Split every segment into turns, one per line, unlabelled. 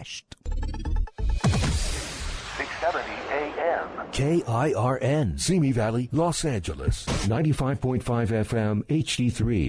670 AM.
KIRN, Simi Valley, Los Angeles. 95.5 FM, HD3.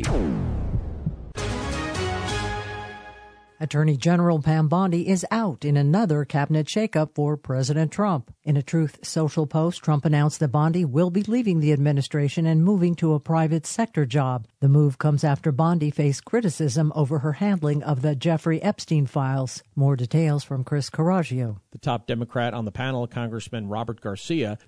Attorney General Pam Bondi is out in another cabinet shakeup for President Trump. In a Truth Social post, Trump announced that Bondi will be leaving the administration and moving to a private sector job. The move comes after Bondi faced criticism over her handling of the Jeffrey Epstein files. More details from Chris Caraggio.
The top Democrat on the panel, Congressman Robert Garcia,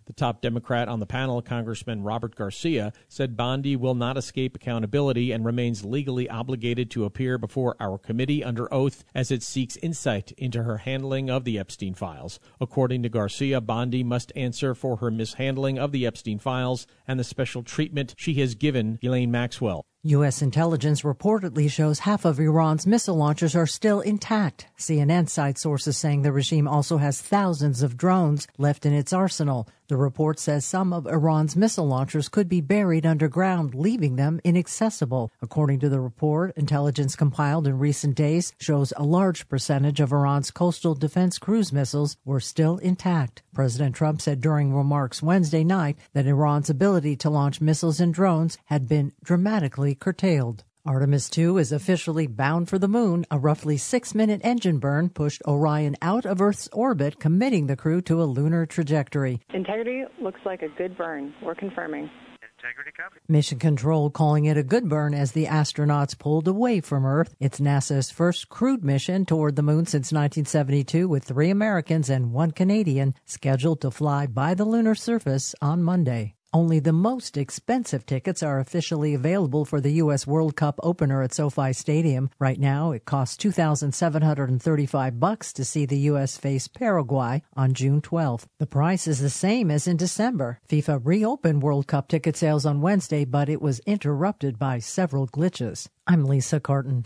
said Bondi will not escape accountability and remains legally obligated to appear before our committee under oath as it seeks insight into her handling of the Epstein files. According to Garcia, Bondi must answer for her mishandling of the Epstein files and the special treatment she has given Ghislaine Maxwell.
U.S. intelligence reportedly shows half of Iran's missile launchers are still intact. CNN cites sources saying the regime also has thousands of drones left in its arsenal. The report says some of Iran's missile launchers could be buried underground, leaving them inaccessible. According to the report, intelligence compiled in recent days shows a large percentage of Iran's coastal defense cruise missiles were still intact. President Trump said during remarks Wednesday night that Iran's ability to launch missiles and drones had been dramatically curtailed. Artemis II is officially bound for the moon. A roughly 6-minute engine burn pushed Orion out of Earth's orbit, committing the crew to a lunar trajectory.
Integrity looks like a good burn. We're confirming.
Integrity copy.
Mission Control calling it a good burn as the astronauts pulled away from Earth. It's NASA's first crewed mission toward the moon since 1972, with 3 Americans and 1 Canadian scheduled to fly by the lunar surface on Monday. Only the most expensive tickets are officially available for the U.S. World Cup opener at SoFi Stadium. Right now, it costs $2,735 to see the U.S. face Paraguay on June 12th. The price is the same as in December. FIFA reopened World Cup ticket sales on Wednesday, but it was interrupted by several glitches. I'm Lisa Carton.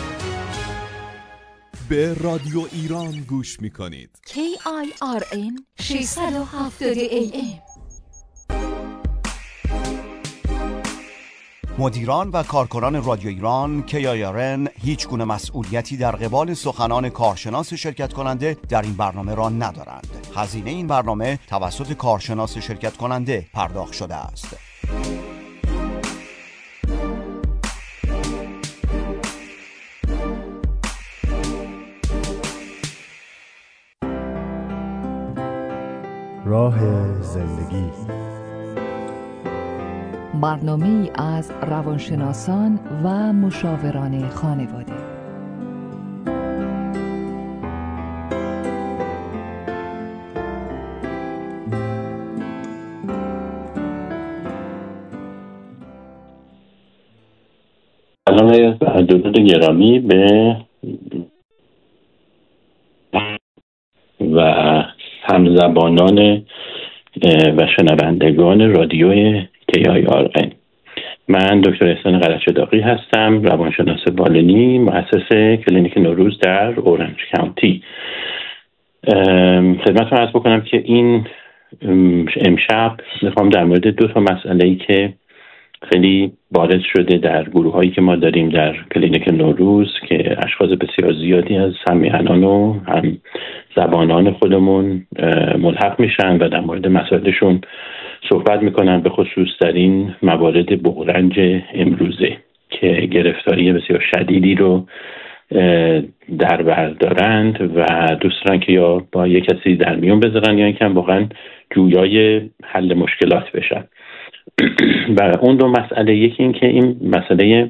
به رادیو ایران گوش می‌کنید.
KIRN 670 AM.
مدیران و کارکنان رادیو ایران KIRN هیچ گونه مسئولیتی در قبال سخنان کارشناس شرکت کننده در این برنامه را ندارند. هزینه این برنامه توسط کارشناس شرکت کننده پرداخت شده است.
راه زندگی،
برنامه‌ای از روانشناسان و مشاوران خانواده.
سلام دوستان گرامی به و همزبانان و شنوندگان رادیو KIRN. من دکتر احسان قلعه‌چداغی هستم، روانشناس بالینی، مؤسس کلینیک نوروز در اورنج کانتی. خدمتتون عرض بکنم که این امشب میخوام در مورد 2 مسئله‌ای که خیلی بارز شده در گروه‌هایی که ما داریم در کلینیک نوروز که اشخاص بسیار زیادی از همیهنان و هم زبانان خودمون ملحق میشن و در مورد مسائلشون صحبت میکنن، به خصوص در این موارد بغرنج امروزه که گرفتاری بسیار شدیدی رو در بر دارند و دوست دارن که یا با یک کسی در میون بذارن یا اینکه واقعا جویای حل مشکلات بشن. و اون 2 مسئله، یکی این که این مسئله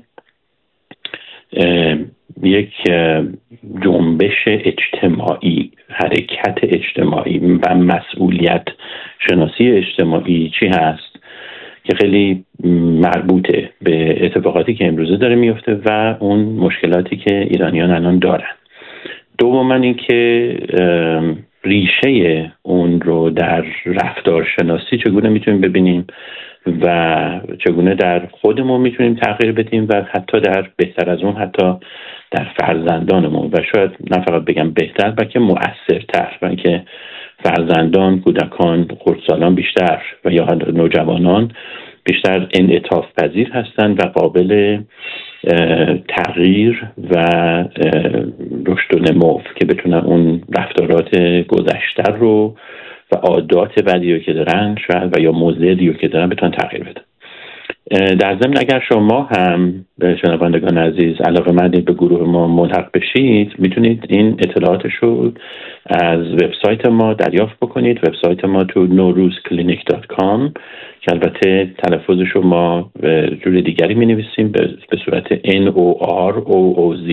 یک جنبش اجتماعی، حرکت اجتماعی و مسئولیت شناسی اجتماعی چی هست که خیلی مربوطه به اتفاقاتی که امروزه داره میفته و اون مشکلاتی که ایرانیان الان دارن. دوما این که ریشه اون رو در رفتارشناسی چگونه میتونیم ببینیم و چگونه در خودمون میتونیم تغییر بدیم و حتی در بهتر از اون حتی در فرزندانمون و شاید نه فقط بگم بهتر بلکه مؤثرتر، و اینکه فرزندان، کودکان، خردسالان بیشتر و یا نوجوانان بیشتر انعطاف پذیر هستند و قابل تغییر و رشد و نمو که بتونن اون رفتارات گذشته رو و عادات بدی رو که دارن شاید و یا مضری رو که دارن بتونن تغییر بدن. در ضمن اگر شما هم شنوندگان عزیز علاقه‌مندید به گروه ما ملحق بشید، میتونید این اطلاعاتش رو از وبسایت ما دریافت بکنید. وبسایت ما تو noruzclinic.com که البته تلفظش رو ما به جور دیگری می‌نویسیم به صورت NOROOZ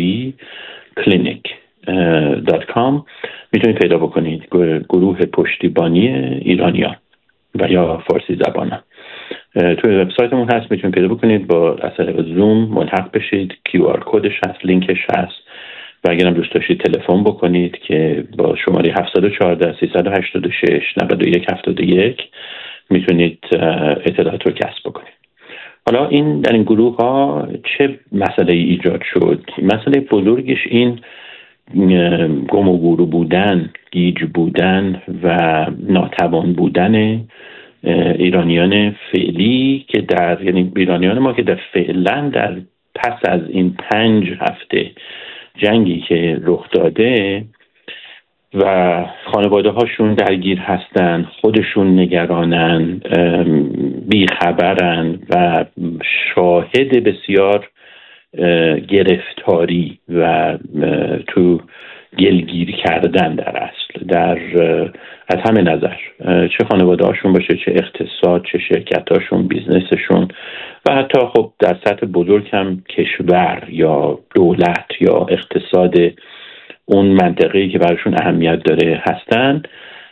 clinic.com میتونید پیدا بکنید. گروه پشتیبانی ایرانیان و یا فارسی زبانان توی وبسایتمون هست، میتونید پیدا بکنید. با از طریق زوم ملحق بشید، QR کدش هست، لینکش هست و اگر هم دوست داشتید تلفن بکنید که با شماره 714 386 9171 میتونید اطلاعات رو کسب بکنید. حالا در این گروه ها چه مسئله ایجاد شد؟ مسئله بزرگش این گم و گور بودن، گیج بودن و ناتوان بودن ایرانیان فعلی که یعنی ایرانیان ما که فعلا در پس از این 5 هفته جنگی که رخ داده و خانواده هاشون درگیر هستن، خودشون نگرانن، بیخبرن و شاهد بسیار گرفتاری و تو گلگیر کردن در اصل از همه نظر، چه خانواده هاشون باشه، چه اقتصاد، چه شرکت هاشون، بیزنسشون و حتی خب در سطح بزرگ هم کشور یا دولت یا اقتصاد اون منطقه‌ای که براشون اهمیت داره هستن،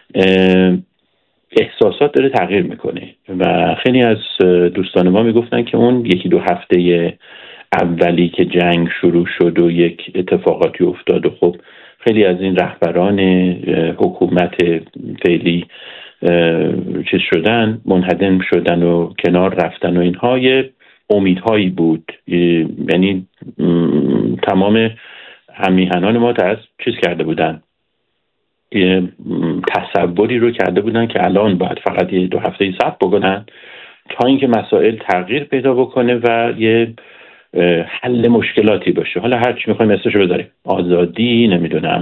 احساسات داره تغییر میکنه و خیلی از دوستان ما میگفتن که اون 1-2 هفته اولی که جنگ شروع شد و یک اتفاقاتی افتاد و خب خیلی از این رهبران حکومت فعلی چیز شدن، منهدم شدن و کنار رفتن و اینها یه امیدهایی بود. یعنی تمام همیهنان ما چیز کرده بودن، یه تصوری رو کرده بودن که الان باید فقط 1-2 هفته صبر بکنن تا اینکه مسائل تغییر پیدا بکنه و یه حل مشکلاتی باشه. حالا هر چی میخوایم اسمشو بذاریم، آزادی، نمیدونم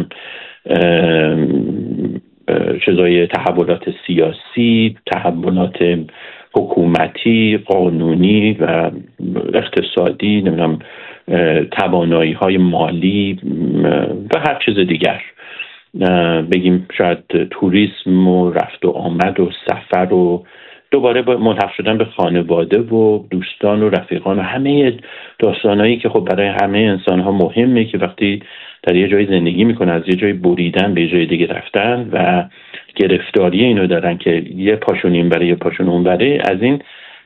چیزای تحولات سیاسی، تحولات حکومتی، قانونی و اقتصادی، نمیدونم توانایی های مالی و هر چیز دیگر، بگیم شاید توریسم و رفت و آمد و سفر و دوباره ملحق شدن به خانواده و دوستان و رفیقان و همه داستانایی که خب برای همه انسان ها مهمه که وقتی در یه جای زندگی میکنن از یه جای بریدن به یه جای دیگه رفتن و گرفتاری اینو دارن که یه پاشون این بره یه پاشون اون بره، از این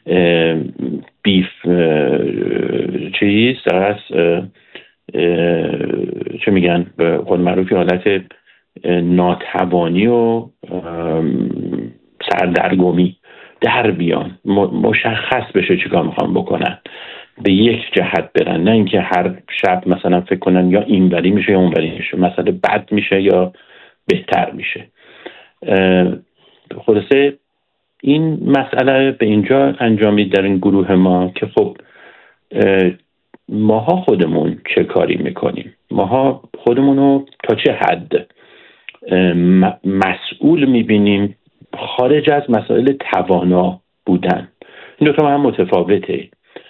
چیز در چه میگن به قول معروفی حالت ناتوانی و سردرگمی در بیان، مشخص بشه چیکار میخوام بکنن، به یک جهت برن، نه اینکه هر شب مثلا فکر کنن یا اینوری میشه یا اونوری میشه، مسئله بد میشه یا بهتر میشه. خلاصه این مسئله به اینجا انجامید در این گروه ما که خب ماها خودمون چه کاری میکنیم، ماها خودمونو تا چه حد مسئول میبینیم خارج از مسائل توانا بودن. این دوتا هم متفاوته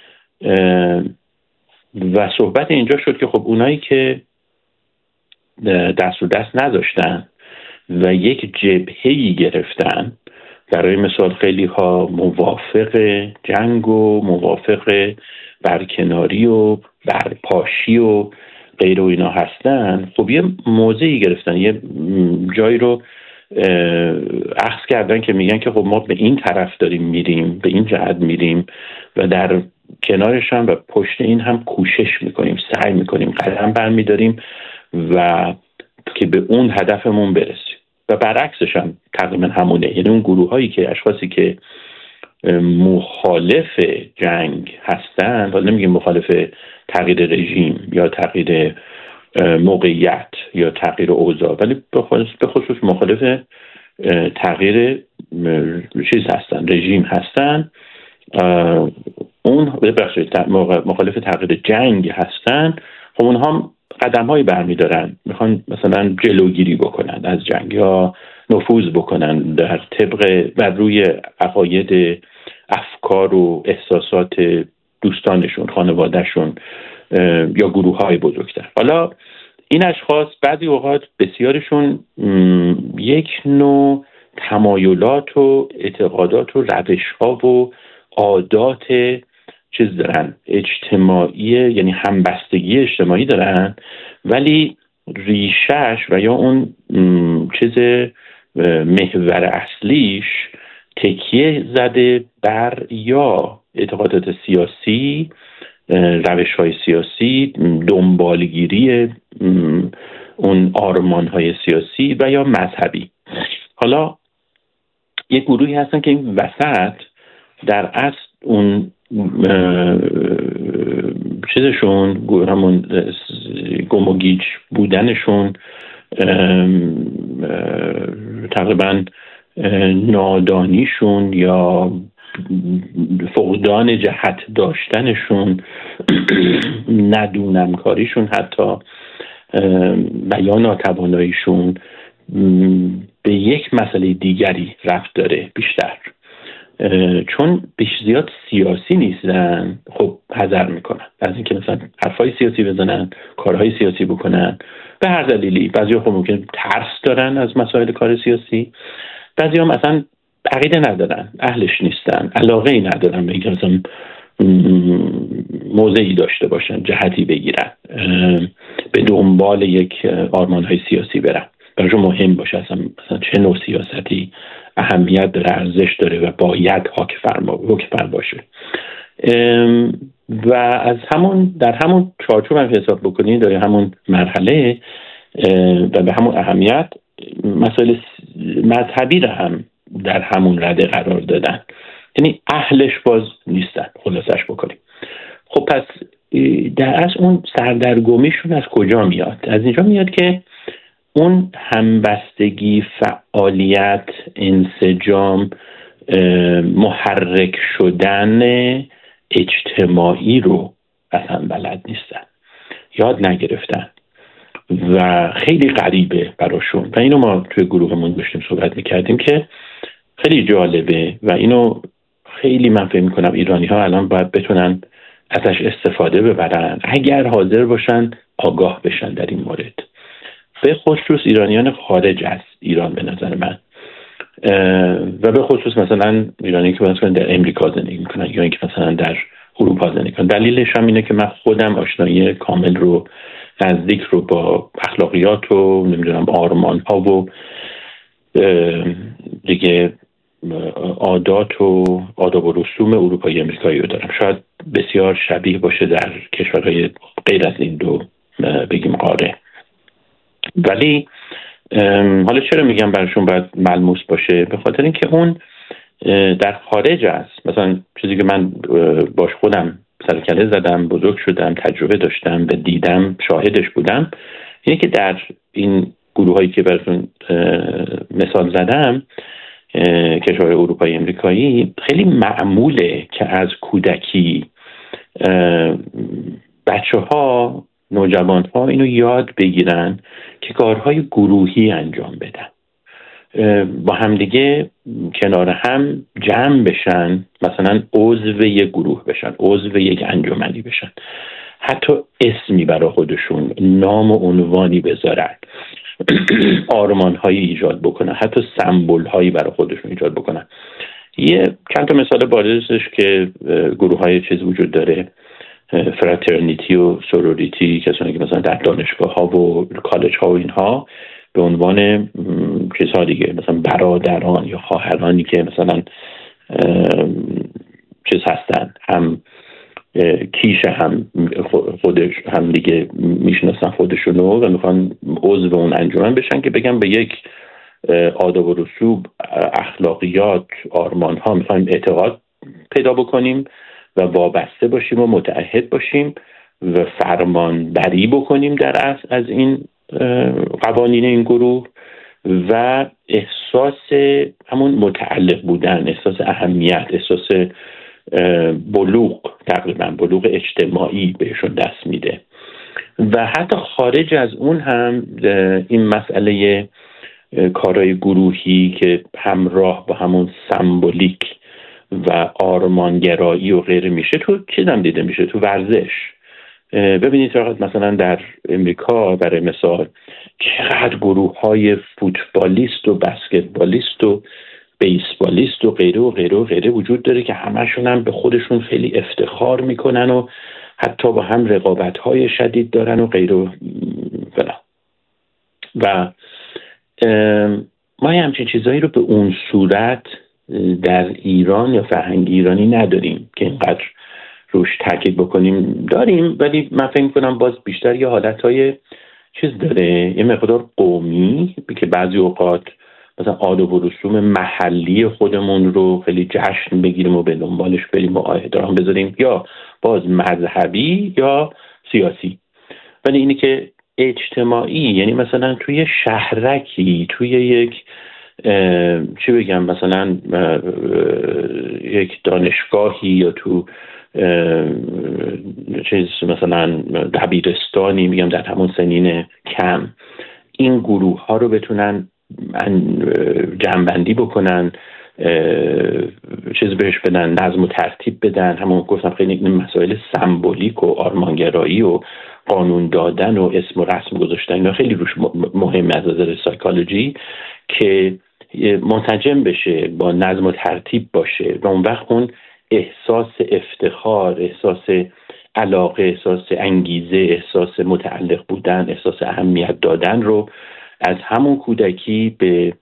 و صحبت اینجا شد که خب اونایی که دست و دست نداشتن و یک جبهه‌ای گرفتن، برای مثال خیلی ها موافق جنگ و موافق برکناری و برپاشی و غیر و اینا هستن، خب یه موضعی گرفتن، یه جایی رو اخذ کردن که میگن که خب ما به این طرف داریم میریم، به این جهت میریم و در کنارش هم و پشت این هم کوشش میکنیم، سعی میکنیم، قدم برمیداریم و که به اون هدفمون برسیم. و برعکسش هم تقریبا همونه، یعنی اون گروه هایی که اشخاصی که مخالف جنگ هستن، حالا نمیگیم مخالف تغییر رژیم یا تغییر موقعیت یا تغییر اوضاع، ولی به خصوص مخالف تغییر چیز هستن، رژیم هستن، اون مخالف تغییر جنگ هستن، خب اونها قدم‌هایی برمی‌دارن، میخوان مثلا جلوگیری بکنن از جنگ یا نفوذ بکنن در طبق بر روی عقاید، افکار و احساسات دوستانشون، خانوادهشون یا گروه‌های بزرگتر. حالا این اشخاص بعضی اوقات بسیارشون یک نوع تمایلات و اعتقادات و روش‌ها و عادات چیز دارن، اجتماعی، یعنی همبستگی اجتماعی دارن، ولی ریشش و یا اون چیز محور اصلیش تکیه زده بر یا اعتقادات سیاسی، روش‌های سیاسی، دنبالگیری اون آرمان‌های سیاسی و یا مذهبی. حالا یک گروهی هستن که این وسط در اصل اون چیزشون، همون گم و گیج بودنشون، تقریبا نادانیشون یا فقدان جهت داشتنشون، ندونمکاریشون حتی و یا ناتواناییشون به یک مسئله دیگری ربط داره بیشتر. چون بیش زیاد سیاسی نیستن، خب حذر میکنن از اینکه مثلا حرفای سیاسی بزنن، کارهای سیاسی بکنن به هر دلیلی. بعضیا خب ممکن ترس دارن از مسائل کار سیاسی، بعضیا مثلا عقیده ندارن، اهلش نیستن، علاقه ای ندارن به اینکه مثلا موضعی داشته باشن، جهتی بگیرن، به دنبال یک آرمانهای سیاسی برن، براشون مهم باشه مثلا چه نوع سیاستی اهمیت داره، ارزش داره و باید حکم باشه. و از در همون چارچوب هم حساب بکنید، در همون مرحله و به همون اهمیت مسائل مذهبی را هم در همون رده قرار دادن، یعنی اهلش باز نیستن، خلاصش بکنیم. خب پس در اصل اون سردرگمیشون از کجا میاد؟ از اینجا میاد که اون همبستگی، فعالیت، انسجام، محرک شدن اجتماعی رو اصلا بلد نیستن، یاد نگرفتن و خیلی غریبه براشون. و اینو ما توی گروهمون داشتیم صحبت میکردیم که خیلی جالبه و اینو خیلی من فکر میکنم ایرانی ها الان باید بتونن ازش استفاده ببرن اگر حاضر باشن آگاه بشن در این مورد، به خصوص ایرانیان خارج از ایران به نظر من، و به خصوص مثلا ایرانی که مثلا در امریکا زندگی میکنن یا اینکه مثلا در اروپا زندگی میکنن. دلیلش هم اینه که من خودم آشنایی کامل رو، نزدیک رو با اخلاقیات و نمیدونم آرمان ها و دیگه عادات و آداب و رسوم اروپایی امریکایی رو دارم. شاید بسیار شبیه باشه در کشورهای غیر از این دو بگیم قاره، ولی حالا چرا میگم براشون باید ملموس باشه؟ به خاطر اینکه اون در خارج است. مثلا چیزی که من باش خودم سرکله زدم، بزرگ شدم، تجربه داشتم و دیدم، شاهدش بودم، اینه که در این گروه هایی که براتون مثال زدم، کشورهای اروپایی امریکایی، خیلی معموله که از کودکی بچه ها، نوجوان ها اینو یاد بگیرن که کارهای گروهی انجام بدن، با همدیگه کنار هم جمع بشن، مثلا عضو یک گروه بشن، عضو یک انجمنی بشن، حتی اسمی برای خودشون، نام و عنوانی بذارن، آرمان هایی ایجاد بکنن، حتی سمبل هایی برای خودشون ایجاد بکنن. یه چند تا مثال بارزش که گروه های چیز وجود داره، فراترنیتی و سوروریتی، کسانی که مثلا در دانشگاه ها و کالج ها و اینها به عنوان چیزها دیگه، مثلا برادران یا خواهرانی که مثلا چیز هستن، هم کیش خودش هم دیگه میشناسن خودشونو و میخوان عضو اون انجمن بشن که بگن به یک آداب و رسوم، اخلاقیات، آرمان ها میخوایم اعتقاد پیدا بکنیم و وابسته باشیم و متعهد باشیم و فرمان بری بکنیم در اصل از این قوانین این گروه و احساس همون متعلق بودن، احساس اهمیت، احساس بلوغ، تقریبا بلوغ اجتماعی بهشون دست میده. و حتی خارج از اون هم این مسئله کارهای گروهی که همراه با همون سمبولیک و آرمانگرایی و غیره میشه، تو چیزم دیده میشه، تو ورزش. ببینید مثلا در امریکا برای مثال چقدر گروه های فوتبالیست و بسکتبالیست و بیسبالیست و غیره و غیره و غیره وجود داره که همشون هم به خودشون خیلی افتخار میکنن و حتی با هم رقابت های شدید دارن و غیره و فلان. و ما همچین چیزایی رو به اون صورت در ایران یا فرهنگ ایرانی نداریم که اینقدر روش تاکید بکنیم. داریم ولی من فکر می‌کنم باز بیشتر یه حالتهای چیز داره، یه مقدار قومی، که بعضی اوقات مثلا آداب و رسوم محلی خودمون رو خیلی جشن بگیریم و به دنبالش بریم و احترام بذاریم، یا باز مذهبی یا سیاسی. ولی اینی که اجتماعی، یعنی مثلا توی شهرکی، توی یک چی بگم مثلا یک دانشگاهی یا تو چیز مثلا دبیرستانی، میگم در همون سنین کم، این گروه ها رو بتونن جمع‌بندی بکنن، چیز بهش بدن، نظم و ترتیب بدن. همون گفتم خیلی این مسائل سمبولیک و آرمانگرایی و قانون دادن و اسم و رسم گذاشتن اینا خیلی روش مهمه از نظر سایکولوژی، که منسجم بشه، با نظم و ترتیب باشه و اون وقت اون احساس افتخار، احساس علاقه، احساس انگیزه، احساس متعلق بودن، احساس اهمیت دادن رو از همون کودکی به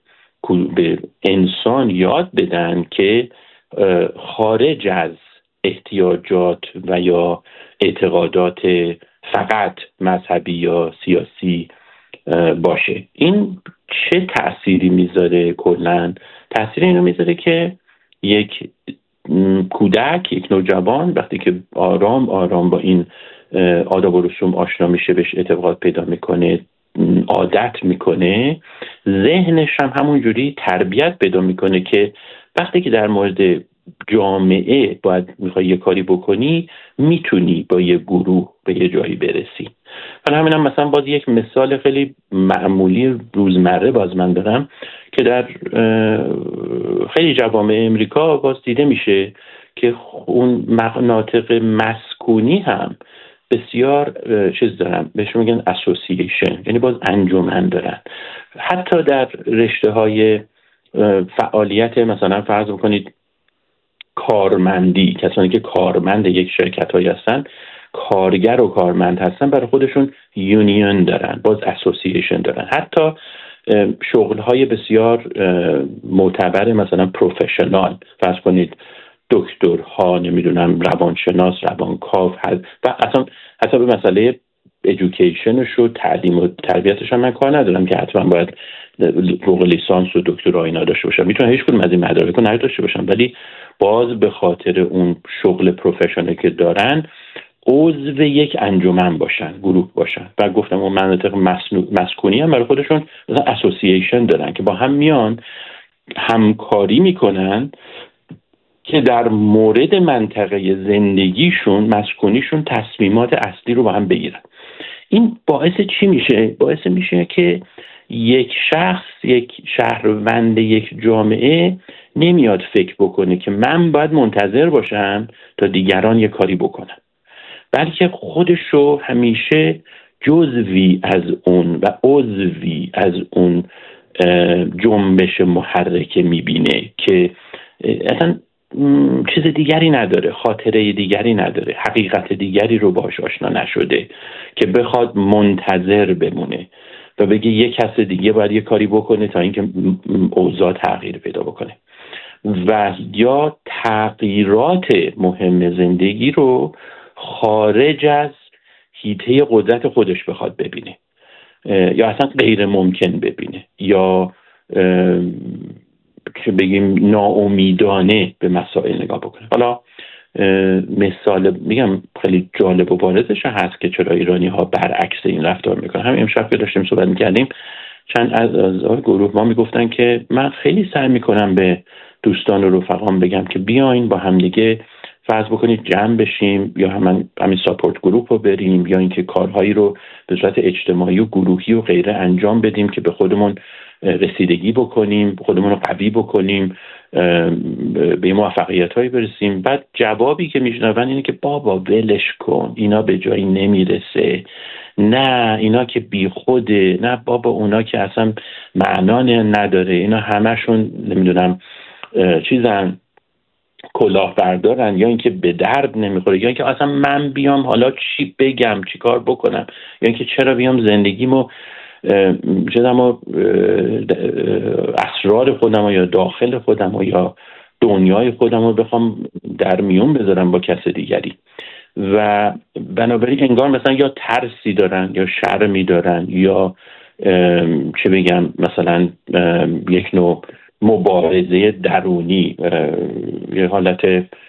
انسان یاد بدن که خارج از احتیاجات و یا اعتقادات فقط مذهبی یا سیاسی باشه. این چه تأثیری میذاره؟ کلاً تأثیر اینو میذاره که یک کودک، یک نوجوان وقتی که آرام آرام با این آداب و رسوم آشنا میشه، بهش اعتقاد پیدا میکنه، عادت میکنه، ذهنش هم همونجوری تربیت پیدا میکنه که وقتی که در مورد جامعه باید میخوای یه کاری بکنی، میتونی با یه گروه به یه جایی برسی. من همینم مثلا باز یک مثال خیلی معمولی روزمره باز من دارم که در خیلی جوامع امریکا باز دیده میشه که اون مناطق مسکونی هم بسیار چیز دارن، بهش میگن اسوسییشن، یعنی باز انجمن دارن. حتی در رشته های فعالیت، مثلا فرض بکنید کارمندی، کسانی که کارمند یک شرکت هایی هستن، کارگر و کارمند هستن، برای خودشون یونیون دارن، باز اسوسییشن دارن. حتی شغل های بسیار معتبر مثلا پروفشنال، فرض کنید دکترها، نمیدونم روانشناس، روانکاو، و اصلا حتی به مسئله ایژوکیشنش و تعلیم و تربیتش هم من کار ندارم که حتما باید فوق لیسانس و دکترا اینا داشته باشم، میتونن هیچ کدوم از این مدارک رو نداشته باشم، ولی باز به خاطر اون شغل پروفشنال که دارن عضو یک انجمن باشن، گروه باشن. و گفتم اون مناطق مسکونی هم برای خودشون مثلا اسوسییشن دارن که با هم میان همکاری میکنن که در مورد منطقه زندگیشون، مسکونیشون، تصمیمات اصلی رو با هم بگیرن. این باعث چی میشه؟ باعث میشه که یک شخص، یک شهروند یک جامعه نمیاد فکر بکنه که من باید منتظر باشم تا دیگران یک کاری بکنن، بلکه خودش رو همیشه جزوی از اون و عضوی از اون جنبش محرکه میبینه که اصلا چیز دیگری نداره، خاطره دیگری نداره، حقیقت دیگری رو باهاش آشنا نشده که بخواد منتظر بمونه و بگه یک کس دیگه باید یه کاری بکنه تا اینکه اوضاع تغییر پیدا بکنه، و یا تغییرات مهم زندگی رو خارج از حیطه قدرت خودش بخواد ببینه، یا اصلا غیر ممکن ببینه، یا که بگیم ناامیدانه به مسائل نگاه بکنه. حالا مثال میگم خیلی جالب و بارزش هست که چرا ایرانی ها برعکس این رفتار میکنن. همین امشب که داشتیم صحبت میکردیم، چند از گروه ما میگفتن که من خیلی سعی میکنم به دوستان و رفقام بگم که بیاین با همدیگه فرض بکنید جمع بشیم یا همین ساپورت گروپ رو بریم یا اینکه کارهایی رو به صورت اجتماعی و گروهی و غیره انجام بدیم که به خودمون رسیدگی بکنیم، خودمون رو قوی بکنیم، به موفقیت هایی برسیم. بعد جوابی که میشنون اینه که بابا ولش کن، اینا به جایی نمیرسه، نه اینا که بی خوده، نه بابا اونا که اصلا معنا نداره، اینا همشون نمیدونم چیزن، کلاهبردارن، یا اینکه به درد نمیخوره، یا اینکه اصلا من بیام حالا چی بگم، چی کار بکنم، یا اینکه چرا بیام زندگیمو اسرار خودم یا داخل خودم یا دنیای خودم رو بخوام در میون بذارم با کس دیگری. و بنابراین انگار مثلا یا ترسی دارن یا شرمی دارن یا چه بگم مثلا یک نوع مبارزه درونی، یه حالت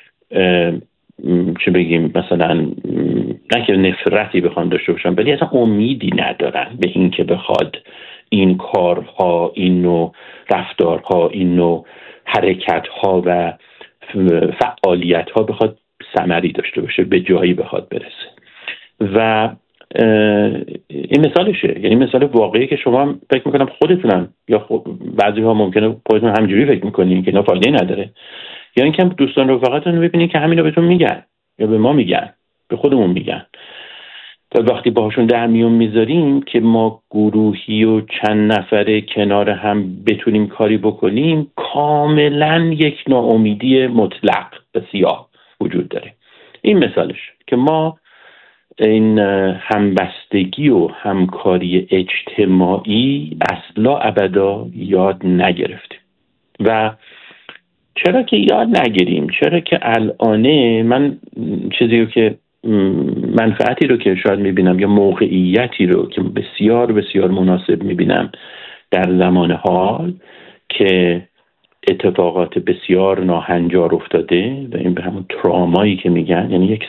چه بگیم مثلا نه که نفرتی بخوان داشته باشن، ولی اصلا امیدی ندارن به این که بخواد این کارها، این نوع رفتارها، این نوع حرکتها و فعالیتها بخواد ثمری داشته باشه، به جایی بخواد برسه. و این مثالشه، یعنی مثال واقعی که شما فکر میکنم خودتونم یا بعضی ها ممکنه خودتون همجوری فکر میکنین که اینا فایده نداره، یا اینکه دوستان رفقاتون رو ببینید که همین رو بهتون میگن یا به ما میگن، به خودمون میگن. و وقتی باهاشون در میون میذاریم که ما گروهی و چند نفره کنار هم بتونیم کاری بکنیم، کاملا یک ناامیدی مطلق و سیاه وجود داره. این مثالش که ما این همبستگی و همکاری اجتماعی اصلا ابدا یاد نگرفتیم. و چرا که یاد نگیریم؟ چرا که الانه من چیزی رو که منفعتی رو که شاید میبینم یا موقعیتی رو که بسیار بسیار مناسب میبینم در زمان حال که اتفاقات بسیار ناهنجار افتاده و این به همون ترامایی که میگن، یعنی یک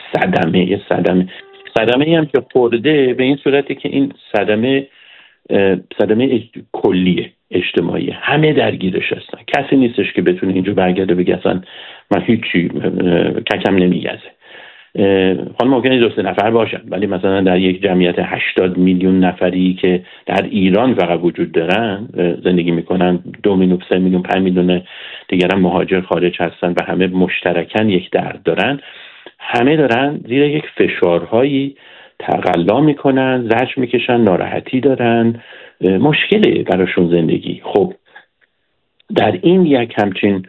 صدمه هم که خورده به این صورتی که این صدمه کلیه اجتماعی، همه درگیرش هستن، کسی نیستش که بتونه اینجا برگرده بگه اصلا من هیچی ککم نمیگزه. خانم ممکنه 2-3 نفر باشن، ولی مثلا در یک جمعیت 80 میلیون نفری که در ایران فقط وجود دارن زندگی میکنن، 2 میلیون 3 میلیون 5 میلیون دیگر هم مهاجر خارج هستن و همه مشترکاً یک درد دارن، همه دارن زیر یک فشارهایی تقلا میکنن، زجر میکشن، ناراحتی دارن، مشکله براشون زندگی. خب در این یک همچین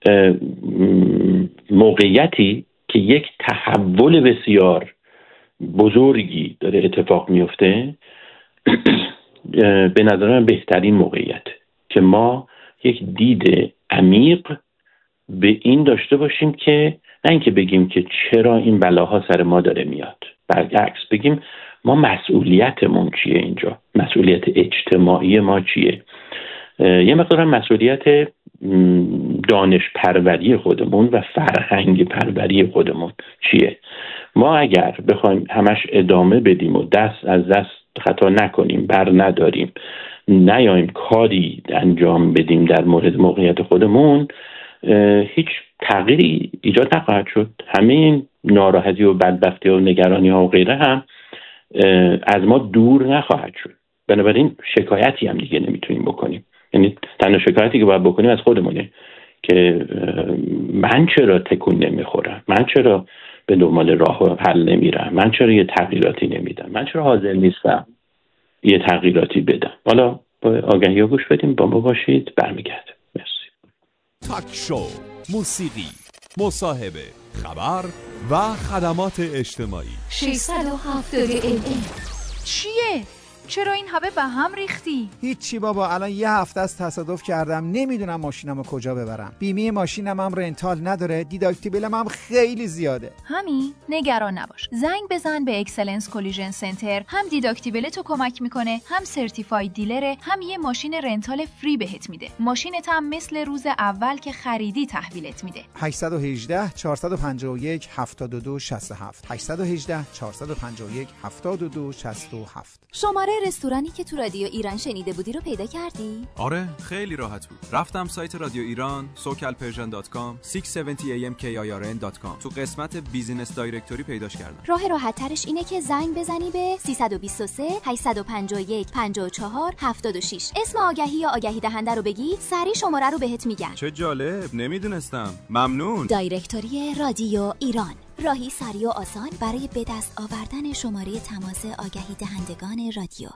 موقعیتی که یک تحول بسیار بزرگی داره اتفاق میفته، به نظر من بهترین موقعیت که ما یک دید عمیق به این داشته باشیم که نه اینکه بگیم که چرا این بلاها سر ما داره میاد، برعکس بگیم ما مسئولیتمون چیه، اینجا مسئولیت اجتماعی ما چیه، یه مقدار هم مسئولیت دانش پروری خودمون و فرهنگ پروری خودمون چیه. ما اگر بخوایم همش ادامه بدیم و دست از دست خطا نکنیم، بر نداریم، نیاییم کاری انجام بدیم در مورد موقعیت خودمون، هیچ تغییری ایجاد نخواهد شد. همه این ناراحتی و بدبختی و نگرانی ها و غیره هم از ما دور نخواهد شد. بنابراین شکایتی هم دیگه نمیتونیم بکنیم، یعنی تنها شکایتی که باید بکنیم از خودمونه که من چرا تکون نمیخورم، من چرا به دنبال راه حل نمیرم، من چرا یه تغییراتی نمیدم، من چرا حاضر نیستم یه تغییراتی بدم. حالا با آگهی ها گوش بدیم، با ما باشید، برمیگرد. مرسی.
تاک شو، موسیقی، مصاحبه، خبر و خدمات اجتماعی.
670 AM.
چیه؟ چرا این همه به هم ریختی؟
هیچی بابا، الان یه هفته از تصادف کردم، نمیدونم ماشینمو کجا ببرم. بیمه ماشینم هم رنتال نداره، دیداکتیبلم هم خیلی زیاده.
همین، نگران نباش. زنگ بزن به اکسلنس کلیژن سنتر، هم دیداکتیبلتو کمک میکنه، هم سرتیفاید دیلره، هم یه ماشین رنتال فری بهت میده. ماشینت هم مثل روز اول که خریدی تحویلت میده.
818 451 72 67 818 451 72 67.
شماره رستورانی که تو رادیو ایران شنیده بودی رو پیدا کردی؟
آره، خیلی راحت بود. رفتم سایت رادیو ایران socalpersian.com 670amkirn.com تو قسمت بیزینس دایرکتوری پیداش کردم.
راه راحت ترش اینه که زنگ بزنی به 323 851 54 76. اسم آگهی یا آگهی دهنده رو بگی، سریع شماره رو بهت میگن.
چه جالب، نمیدونستم. ممنون.
دایرکتوری رادیو ایران، راهی سریع و آسان برای به دست آوردن شماره تماس آگهی دهندگان رادیو.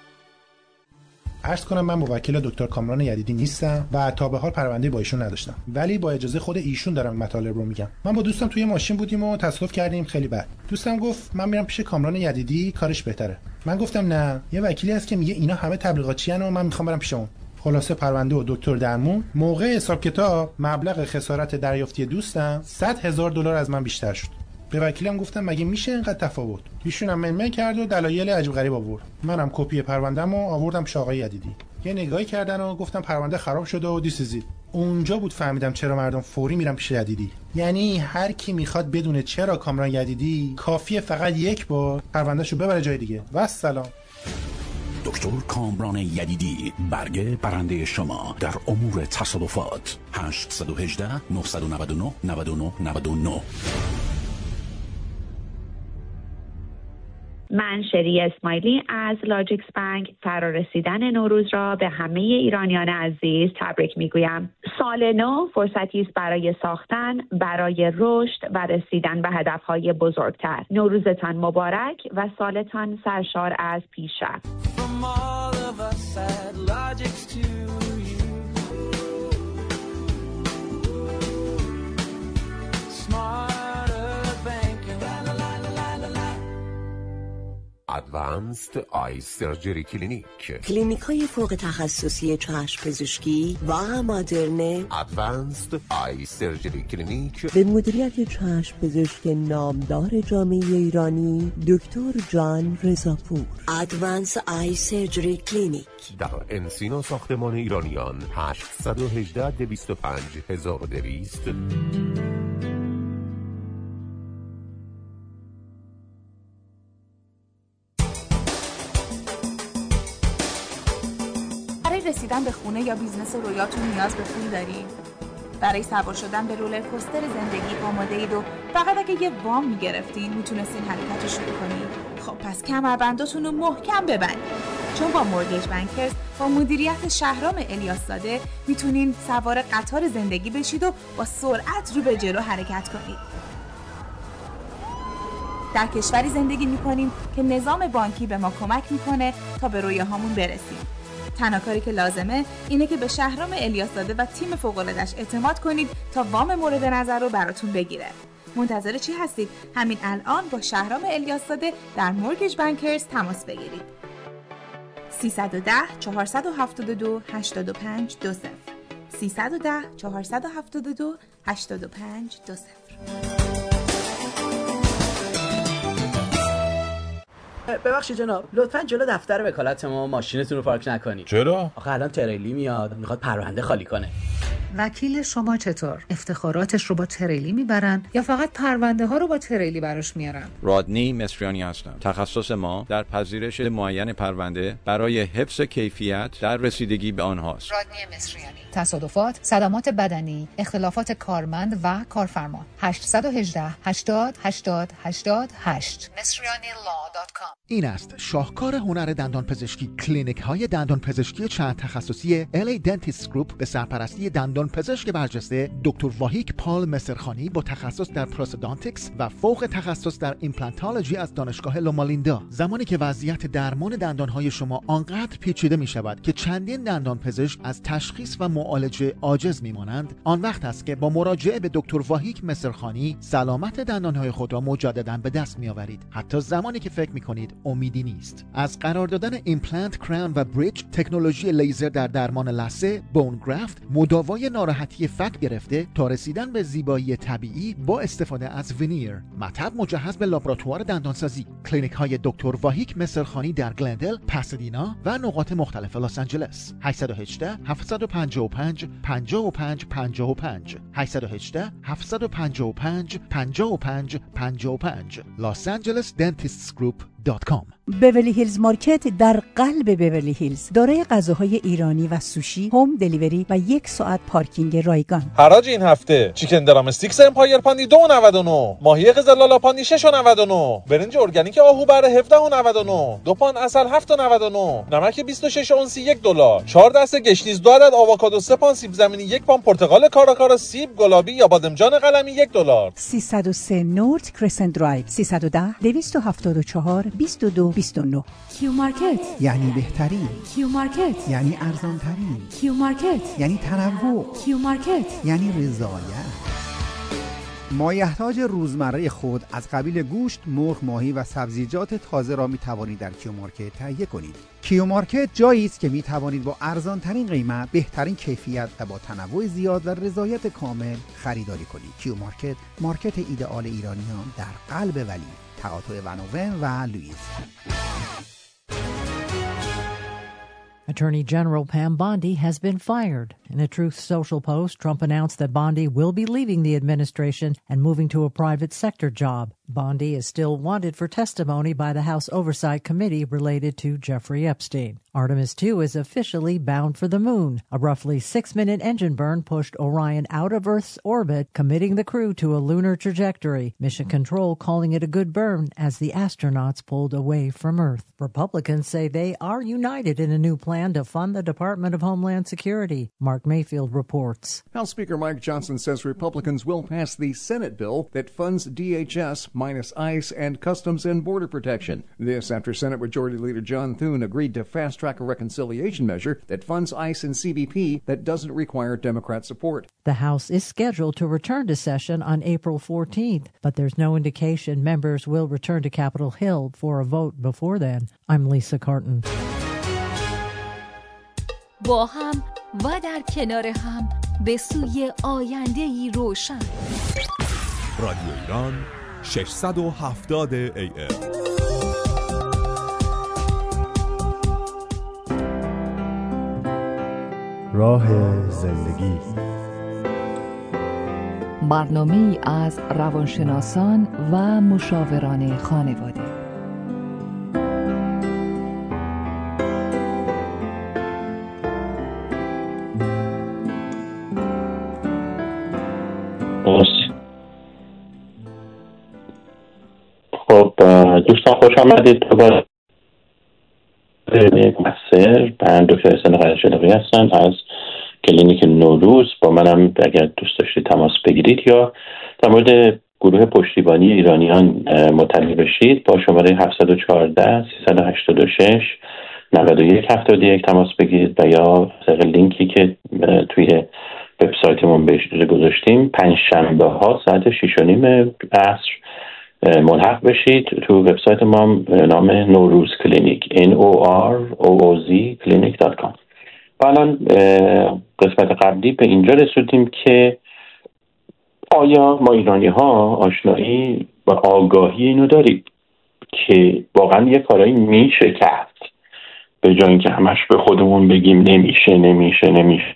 عرض کنم من موکل دکتر کامران یدیدی نیستم و تا به حال پرونده با ایشون نداشتم، ولی با اجازه خود ایشون دارم مطالب رو میگم. من با دوستم توی ماشین بودیم و تصادف کردیم خیلی بد. دوستم گفت من میرم پیش کامران یدیدی، کارش بهتره. من گفتم نه، یه وکیلی هست که میگه اینا همه تبلیغاتچیان و من میخوام برم پیش اون. خلاصه پرونده و دکتر درمون موقع حساب کتاب مبلغ خسارت دریافتی دوستم $100,000 از من بیشتر شد. به وکیلم گفتم مگه میشه اینقدر تفاوت؟ ایشون هم منمن کرد و دلایل عجیب غریب آورد. منم کپی پروندهمو آوردم پیش آقای یدیدی. یه نگاهی کردن و گفتم پرونده خراب شده و دیسیزید. اونجا بود فهمیدم چرا مردم فوری میرن پیش یدیدی. یعنی هر کی میخواد بدونه چرا کامران یدیدی، کافیه فقط یک بار پروندهشو ببره جای دیگه. و سلام.
دکتر کامران یدیدی، برگه برنده شما در امور تصادفات. 818 999 99 99.
من شری اسماعیلی از لاجیکس بانک فرارسیدن نوروز را به همه ایرانیان عزیز تبریک میگویم. سال نو فرصتی است برای ساختن، برای رشد و رسیدن به هدفهای بزرگتر. نوروزتان مبارک و سالتان سرشار از پیشرفت.
ادوانسد آی سرجری کلینیک،
کلینیک های فوق تخصصی چشم پزشکی و مدرن.
ادوانسد آی سرجری کلینیک
به مدیریت چشم پزشک نامدار جامعه ایرانی دکتر جان رضاپور. ادوانس آی سرجری کلینیک
در انسینا ساختمان ایرانیان 818 205 1200.
برای رسیدن به خونه یا بیزنس رویاتون نیاز به پول دارین؟ برای سوار شدن به رولر کوستر زندگی آماده اید و فقط اگه یه وام میگرفتین میتونستین حرکت رو شروع کنین؟ خب پس کمربنداتون رو محکم ببندید، چون با مورگیج بانکرز با مدیریت شهرام الیاس‌زاده میتونین سوار قطار زندگی بشید و با سرعت رو به جلو حرکت کنید. در کشوری زندگی میکنیم که نظام بانکی به ما کمک میکنه تا به رویاهامون برسیم. تنها کاری که لازمه اینه که به شهرام الیاس‌زاده و تیم فوق‌العاده‌اش اعتماد کنید تا وام مورد نظر رو براتون بگیره. منتظر چی هستید؟ همین الان با شهرام الیاس‌زاده در مورگیج بانکرز تماس بگیرید. 310 472 85 20 310 472 85 20.
ببخشید جناب، لطفاً جلو دفتر وکالت ما ماشینتون رو پارک نکنید.
چرا؟
آخه الان تریلی میاد میخواد پرونده خالی کنه.
وکیل شما چطور؟ افتخاراتش رو با تریلی میبرن یا فقط پرونده ها رو با تریلی براش میارن؟
رادنی مصریانی هستم. تخصص ما در پذیرش معین پرونده برای حفظ کیفیت در رسیدگی به آنهاست.
رادنی مصریانی. تصادفات، صدمات بدنی، اختلافات کارمند و کارفرما. 818 80 80 88 مصریanilaw.com.
این است شاهکار هنر دندان پزشکی. کلینیک های دندان پزشکی چند تخصصی LA Dentist Group به سرپرستی دندان پزشک برجسته دکتر واهیک پال مصرخانی با تخصص در پروستودانتیکس و فوق تخصص در ایمپلانتولوژی از دانشگاه لومالیندا. زمانی که وضعیت درمان دندان های شما آنقدر پیچیده می شود که چندین دندان پزشک از تشخیص و معالجه عاجز می مانند، آن وقت است که با مراجعه به دکتر واهیک مصرخانی سلامت دندان های خود را مجددا به دست می آورید، حتی زمانی که فکر می کنید امیدی نیست. از قرار دادن ایمپلنت، کراون و بریج، تکنولوژی لیزر در درمان لثه، بون گرافت، مداوای ناراحتی فک گرفته تا رسیدن به زیبایی طبیعی با استفاده از وینیر، مطب مجهز به لابراتوار دندانسازی. کلینیک های دکتر واهیک مصرخانی در گلندل، پاسادینا و نقاط مختلف لس آنجلس. 818 755 55 55 818 755 55 55 Los Angeles Dentists Group www.beverlyhillsmarket.com.
بیولی هیلز مارکت در قلب بیولی هیلز دارای غذاهای ایرانی و سوشی، هوم دلیوری و 1 ساعت پارکینگ رایگان.
حراج این هفته چیکن درامستیکس امپایر پانی 2.99، ماهی قزل لالا پانی 6.99، برنج ارگانیک آهو بره 17.99، 2 پان عسل 7.99، نمک 26 اونسی $1، 4 دسته گشنیز 2 عدد، آووکادو 3 پان، سیب زمینی 1 پان، پرتقال کاراکارا، سیب گلابی یا بادمجان قلمی $1.
303 نورت کرسنت درایو، 310 274 22 29.
کیو مارکت
یعنی بهترین،
کیو مارکت
یعنی ارزانترین،
کیو مارکت
یعنی تنوع،
کیو مارکت
یعنی رضایت. مایحتاج روزمره خود از قبیل گوشت، مرغ، ماهی و سبزیجات تازه را می توانید در کیو مارکت تهیه کنید. کیو مارکت جایی است که می توانید با ارزانترین قیمت، بهترین کیفیت و با تنوع زیاد و رضایت کامل خریداری کنید. کیو مارکت، مارکت ایدئال ایرانیان در قلب ولی، تقاطع ونوون و لوئیس.
Attorney General Pam Bondi has been fired. In a Truth Social post, Trump announced that Bondi will be leaving the administration and moving to a private sector job. Bondi is still wanted for testimony by the House Oversight Committee related to Jeffrey Epstein. Artemis II is officially bound for the moon. A roughly 6-minute engine burn pushed Orion out of Earth's orbit, committing the crew to a lunar trajectory. Mission Control calling it a good burn as the astronauts pulled away from Earth. Republicans say they are united in a new plan to fund the Department of Homeland Security. Mark Mayfield reports.
House Speaker Mike Johnson says Republicans will pass the Senate bill that funds DHS minus ICE and Customs and Border Protection. This after Senate Majority Leader John Thune agreed to fast-track a reconciliation measure that funds ICE and CBP that doesn't require Democrat support.
The House is scheduled to return to session on April 14th, but there's no indication members will return to Capitol Hill for a vote before then. I'm Lisa Carton.
با هم و در کنار هم به سوی آینده‌ای روشن.
رادیو ایران 670 AM.
راه زندگی،
برنامه‌ای از روانشناسان و مشاوران خانواده.
خب دوستان خوش آمدید. مؤثر من دکتر احسان قرنچلقی هستم از کلینیک نوروز. با منم اگر دوست داشتید تماس بگیرید یا در مورد گروه پشتیبانی ایرانیان مطلع بشید با شماره 714 386 9171 تماس بگیرید و یا طریق لینکی که توی وبسایتمون بهش گذاشتیم پنجشنبه ها ساعت 6:30 عصر ملحق بشید تو وبسایت ما نام نوروز کلینیک NOROOZ clinic.com. الان قسمت قبلی به اینجا رسیدیم که آیا ما ایرانی ها آشنایی و آگاهی اینو داریم که واقعا یه کارایی میشه کرد به جای اینکه همش به خودمون بگیم نمیشه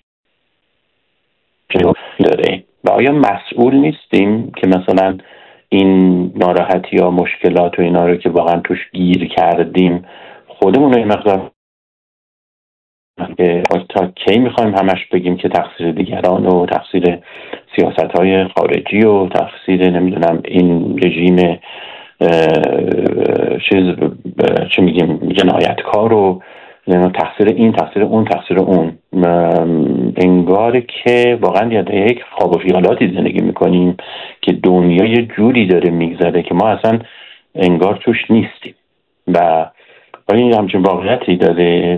داره، و آیا مسئول نیستیم که مثلا این ناراحتی یا مشکلات و اینا رو که واقعا توش گیر کردیم خودمون رو این مقدار تا کی میخوایم همش بگیم که تقصیر دیگران و تقصیر سیاست‌های خارجی و تقصیر نمیدونم این رژیم چه میگیم جنایتکار و تقصیر این تقصیر اون تقصیر اون. انگار که واقعا یک خواب و خیالاتی زندگی میکنیم که دنیا یه جوری داره میگذره که ما اصلا انگار توش نیستیم و این همچین واقعیتی داره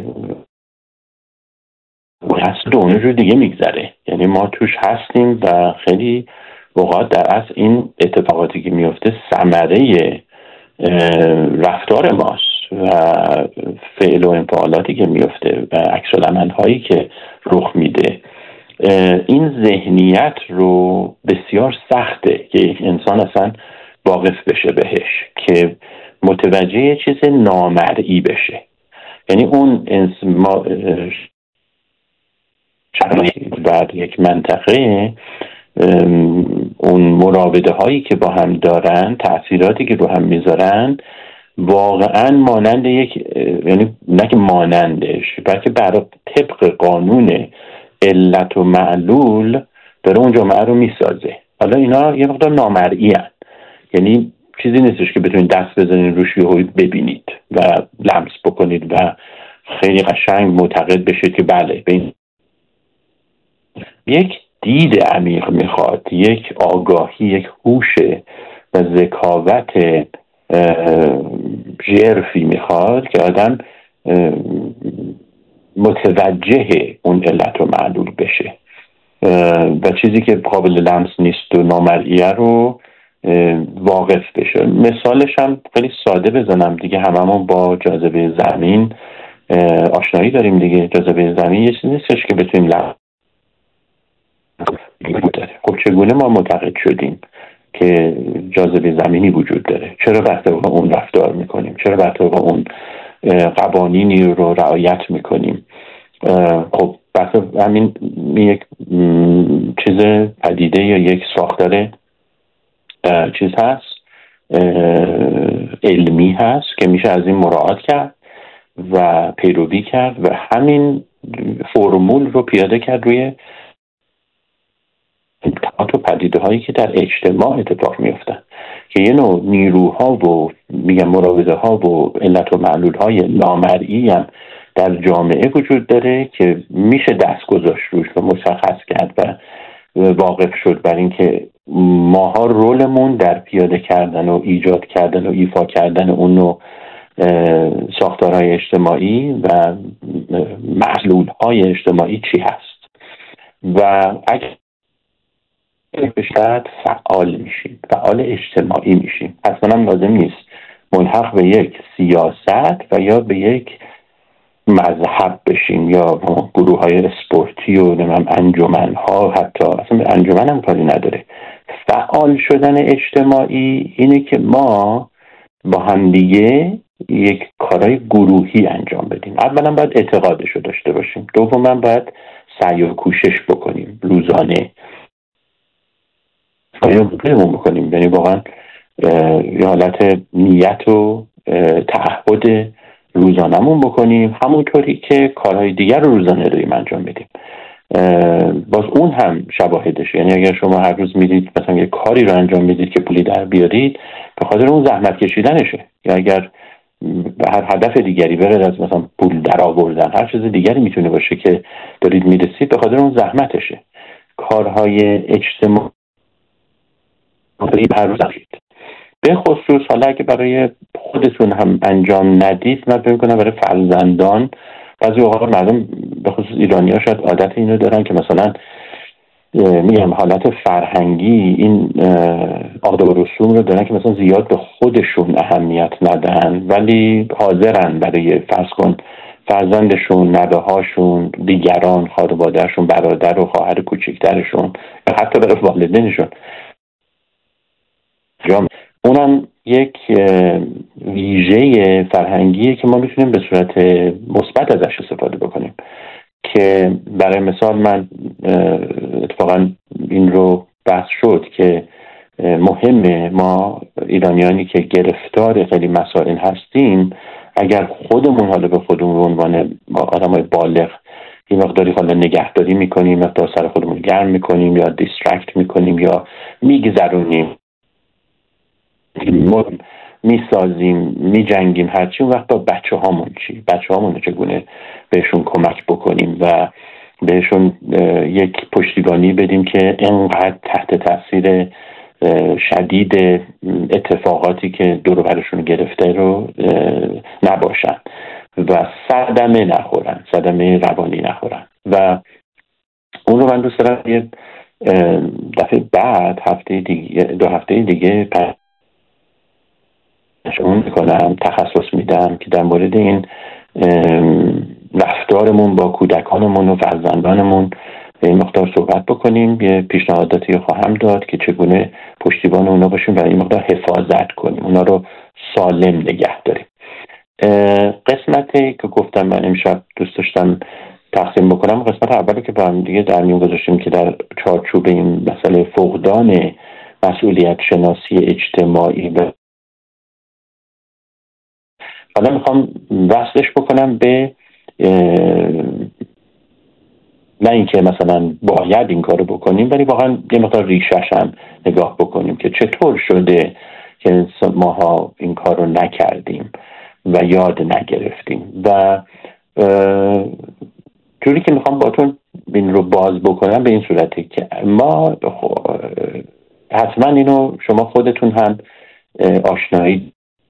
اصلا دنیا جور دیگه میگذره. یعنی ما توش هستیم و خیلی اوقات در اصل این اتفاقاتی که میفته ثمره رفتار ماست و فعل و انفعالاتی که میفته و عکس‌العمل‌هایی که رخ میده. این ذهنیت رو بسیار سخته که یک انسان اصلا واقف بشه بهش که متوجه یه چیز نامرئی بشه. یعنی اون در یک منطقه اون مراوده هایی که با هم دارن، تأثیراتی که رو هم میذارن واقعا مانند یک، یعنی نه که مانندش، بلکه برای طبق قانون علت و معلول داره اون جامعه رو میسازه. حالا اینا یه مقدار نامرئی هست، یعنی چیزی نیستش که بتونید دست بزنید روش یهو ببینید و لمس بکنید و خیلی قشنگ معتقد بشید که بله. یک دید عمیق میخواد، یک آگاهی، یک هوش و ذکاوت ژرفی میخواد که آدم متوجه اون علت و معلول بشه و چیزی که قابل لمس نیست و نامرئیه رو واقف بشه. مثالش هم خیلی ساده بزنم دیگه، هممون با جاذبه زمین آشنایی داریم دیگه. جاذبه زمین یه چیزی نیستش که بتونیم لمس داره. خب چگونه ما معتقد شدیم که جاذبه زمینی وجود داره؟ چرا بر طبق اون رفتار میکنیم؟ چرا بر طبق اون قوانینی رو رعایت میکنیم؟ خب همین یک چیز پدیده یا یک ساختار چیز هست، علمی هست که میشه از این مراعات کرد و پیروی کرد و همین فرمول رو پیاده کرد روی امتحانات و پدیده هایی که در اجتماع اتفاق میفتن که یه نوع نیروها و میگم مراوده ها و علت و معلول های نامرئی هم در جامعه وجود داره که میشه دست گذاشت روش و مشخص کرد و واقف شد بر این که ماها رولمون در پیاده کردن و ایجاد کردن و ایفا کردن اون نوع ساختارهای اجتماعی و معلولهای اجتماعی چی هست و اگه بشد فعال میشیم، فعال اجتماعی میشیم. اصلا هم لازم نیست ملحق به یک سیاست و یا به یک مذهب بشیم یا گروه های اسپورتی و انجمن ها، حتی اصلا انجمن هم کاری نداره. فعال شدن اجتماعی اینه که ما با همدیگه یک کارهای گروهی انجام بدیم. اولا باید اعتقادشو داشته باشیم، دوما باید سعی و کوشش بکنیم روزانه خودمون بکنیم، یعنی واقعا یه حالت نیت و تعهد روزانمون بکنیم، همونطوری که کارهای دیگر رو روزانه داریم انجام بدیم. باز اون هم شواهدشه، یعنی اگر شما هر روز میرید مثلا یه کاری رو انجام میدید که پولی در بیارید، به خاطر اون زحمت کشیدنشه. یا اگر به هر هدف دیگری بغیر از مثلا پول در آوردن هر چیز دیگری میتونه باشه که دارید میرسید، به خاطر اون زحمتشه. کارهای اجتماعی هر روز انجام به خصوص حالا اگه برای خودتون هم انجام ندید، من فکر می‌کنم برای فرزندان بعضی اوقات مردم به خصوص ایرانی‌ها شاید عادت اینو دارن که مثلا میگم حالت فرهنگی این آداب و رسوم رو دارن که مثلا زیاد به خودشون اهمیت ندن، ولی حاضرن برای فرض کن فرزندشون، نوه‌هاشون، دیگران، خانواده‌شون، برادر و خواهر کوچکترشون و حتی برای والدینشون. اونم یک ویژه فرهنگیه که ما میتونیم به صورت مثبت ازش استفاده بکنیم. که برای مثال من اتفاقا این رو بحث شد که مهمه ما ایرانیانی که گرفتار خیلی مسائل هستیم، اگر خودمون حالا به خودمون به عنوان آدمای بالغ این مقداری حالا نگهداری میکنیم، مقدار سر خودمون گرم میکنیم یا دیسترکت میکنیم یا میگذرونیم، میسازیم، میجنگیم، هرچی، اون وقت با بچه هامون چی؟ بچه هامون چگونه بهشون کمک بکنیم و بهشون یک پشتیبانی بدیم که انقدر تحت تاثیر شدید اتفاقاتی که دور و برشون گرفته رو نباشن و صدمه نخورن، صدمه روانی نخورن. و اون رو من دوست دارم یه دفعه بعد هفته دیگه، 2 هفته دیگه میکنم، تخصص میدم که در مورد این رفتارمون با کودکانمون و فرزندانمون این مقدار صحبت بکنیم. یه پیشنهاداتی خواهم داد که چگونه پشتیبان اونا باشیم و این مقدار حفاظت کنیم، اونا رو سالم نگه داریم. قسمتی که گفتم من امشب دوست داشتم تقسیم بکنم، قسمت اولی که با هم دیگه در میون گذاشتیم که در چارچوب این مسئله فقدان مسئولیت شناسی اجتماعی و حالا میخوام وصلش بکنم به نه اینکه مثلا باید این کارو بکنیم، ولی واقعا یه مقدار ریشش هم نگاه بکنیم که چطور شده که ماها این کارو نکردیم و یاد نگرفتیم. و جوری که میخوام باتون این رو باز بکنم به این صورته که ما حتما اینو شما خودتون هم آشنایی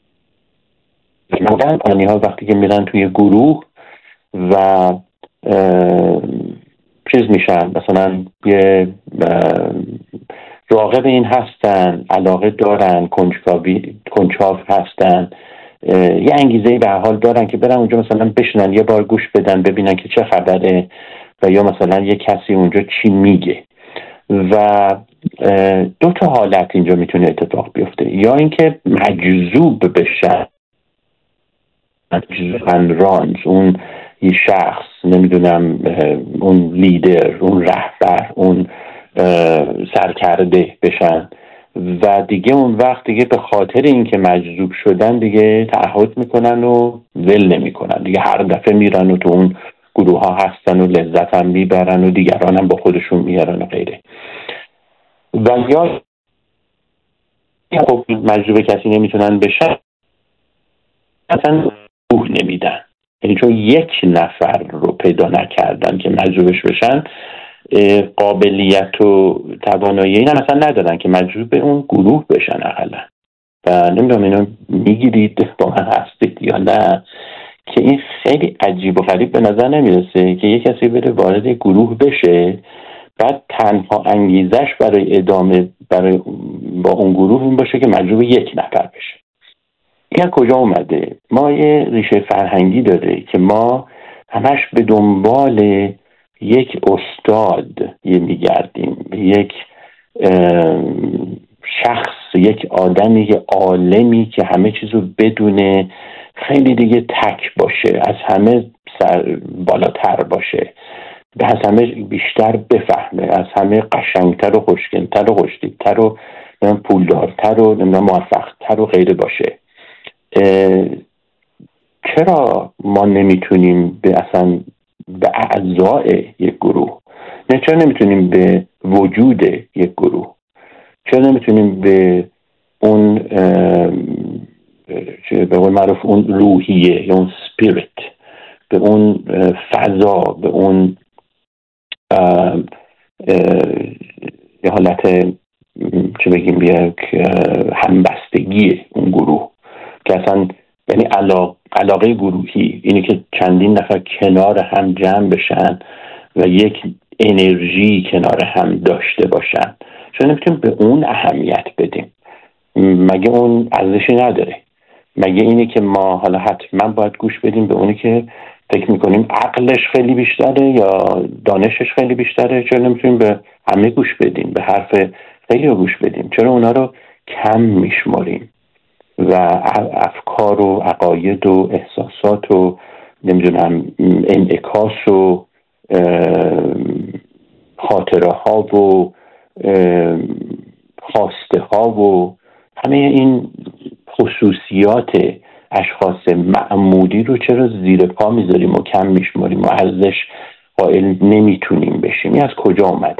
آنی ها وقتی که میرن توی گروه و چیز میشن، مثلا یه راغب این هستن، علاقه دارن، کنجکاو هستن، یه انگیزه به حال دارن که برن اونجا مثلا بشنن یه بار گوش بدن ببینن که چه خبره و یا مثلا یه کسی اونجا چی میگه. و دو تا حالت اینجا میتونه اتفاق بیفته، یا اینکه مجذوب بشن، رانز اون یه شخص، نمیدونم اون لیدر، اون رهبر، اون سرکرده بشن و دیگه اون وقت دیگه به خاطر اینکه مجذوب شدن دیگه تعهد میکنن و ول نمیکنن، دیگه هر دفعه میرن و تو اون گروه ها هستن و لذت هم میبرن و دیگران هم با خودشون میارن و غیره. و یا خب مجذوب کسی نمیتونن بشن، اصلا روح نمیدن، یعنی چون یک نفر رو پیدا نکردن که مجذوبش بشن، قابلیت و توانایی این هم اصلا ندارن که مجذوب اون گروه بشن اقلا. و نمیدونم اینو میگیرید با من هستید یا نه، که این خیلی عجیب و غریب به نظر نمیرسه که یک کسی بره وارد گروه بشه، بعد تنها انگیزش برای ادامه برای با اون گروه این باشه که مجذوب یک نفر بشه. این کجا اومده؟ ما یه ریشه فرهنگی داره که ما همش به دنبال یک استاد میگردیم، یک شخص، یک آدمی، یک عالمی که همه چیزو بدونه، خیلی دیگه تک باشه، از همه بالاتر باشه، از همه بیشتر بفهمه، از همه قشنگتر و خوشگلتر و خوشتیبتر و پولدارتر و موفقتر و غیره باشه. چرا ما نمیتونیم به اصلا به اعضای یک گروه، چرا نمیتونیم به وجود یک گروه، چرا نمیتونیم به اون به قول معروف اون روحیه یا اون سپیریت، به اون فضا، به اون یه حالت چه بگیم یک همبستگی اون گروه که اصلا یعنی علاقه گروهی اینه که چندین نفر کنار هم جمع بشن و یک انرژی کنار هم داشته باشن. چون نمیتونیم به اون اهمیت بدیم؟ مگه اون ارزشی نداره؟ مگه اینه که ما حالا حتما باید گوش بدیم به اونی که فکر میکنیم عقلش خیلی بیشتره یا دانشش خیلی بیشتره؟ چرا نمیتونیم به همه گوش بدیم، به حرف خیلی رو گوش بدیم؟ چرا اونا رو کم میشماریم و افکار و عقاید و احساسات و نمیدونم انعکاس و خاطره ها و خواسته ها و همه این خصوصیات اشخاص معمولی رو چرا زیر پا میذاریم و کم میشماریم و ارزش قائل نمیتونیم بشیم؟ این از کجا اومده؟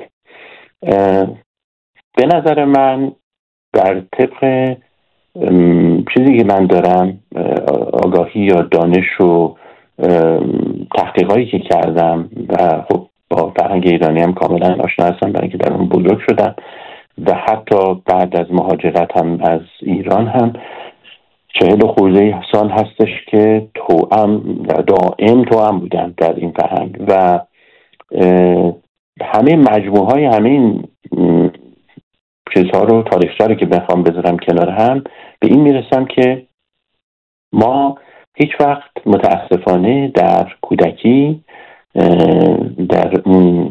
به نظر من بر طبق چیزی که من دارم، آگاهی یا دانش و تحقیقاتی که کردم و خب با فرهنگ ایرانی هم کاملا آشنا هستم برای اینکه در اون بزرگ شدم و حتی بعد از مهاجرت هم از ایران هم 40 خورده سال هستش که دائم توأم بودم در این فرهنگ و همه مجموعه های همه این چیزها رو، تاریخچه رو که بخوام بذارم کنار هم، به این میرسم که ما هیچ وقت متاسفانه در کودکی در اون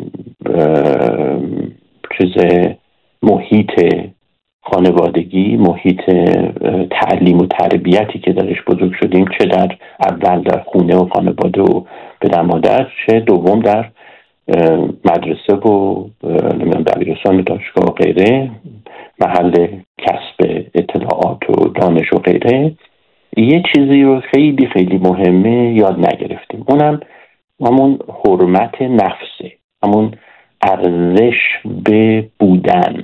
محیط خانوادگی، محیط تعلیم و تربیتی که درش بزرگ شدیم، چه در اول در خونه و خانواده و پدر مادر، چه دوم در مدرسه و دبیرستان و دانشگاه و غیره، محل کسب اطلاعات و دانش و غیره، یه چیزی رو خیلی خیلی مهمه یاد نگرفتیم، اونم همون حرمت نفسه، همون ارزش به بودن.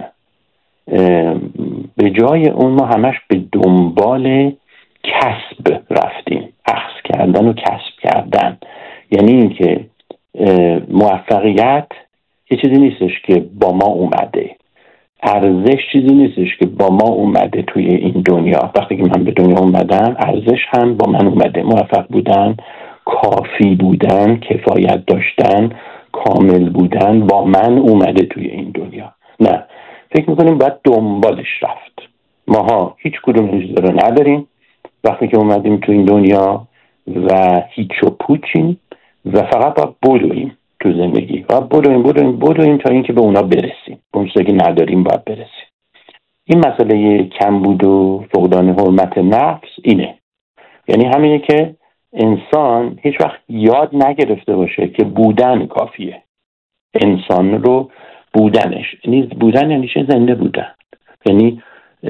به جای اون ما همش به دنبال کسب رفتیم، اخذ کردن و کسب کردن. یعنی اینکه موفقیت یه چیزی نیستش که با ما اومده، ارزش چیزی نیستش که با ما اومده توی این دنیا. وقتی که من به دنیا اومدم ارزش هم با من اومده. موفق بودن، کافی بودن، کفایت داشتن، کامل بودن با من اومده توی این دنیا. نه، فکر میکنیم باید دنبالش رفت. ماها هیچ کدوم این چیزا رو نداریم وقتی که اومدیم توی این دنیا و هیچ و پوچیم و فقط باید بدویم تو زندگی و بدویم تا اینکه به اونا برسیم. اون چیزی که نداریم باید برسیم. این مسئله کمبود و فقدان حرمت نفس اینه. یعنی همینه که انسان هیچ وقت یاد نگرفته باشه که بودن کافیه. انسان رو بودنش، یعنی بودن یعنی چه؟ زنده بودن، یعنی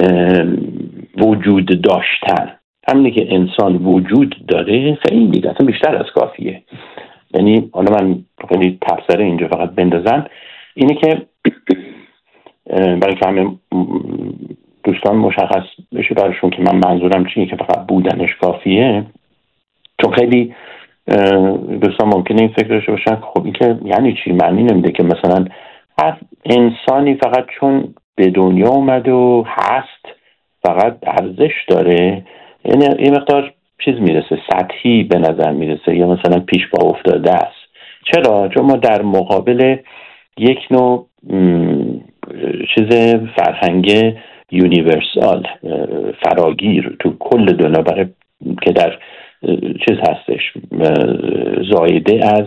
وجود داشتن. همینه که انسان وجود داره خیلی اصلا بیشتر از کافیه. یعنی حالا من خیلی تفسیر اینجا فقط بندازم، اینه که برای که همه دوستان مشخص بشه براشون که من منظورم چیه که فقط بودنش کافیه. چون خیلی دوستان ممکنه این فکر داشته باشن خب این که یعنی چی؟ معنی نمیده که مثلا هر انسانی فقط چون به دنیا اومده و هست فقط ارزش داره. یعنی یه مقدار چیز میرسه، سطحی به نظر میرسه یا مثلا پیش پا افتاده است. چرا؟ چون ما در مقابل یک نوع چیز فرهنگ یونیورسال، فراگیر تو کل دنیا، برای که در چیز هستش، زایده از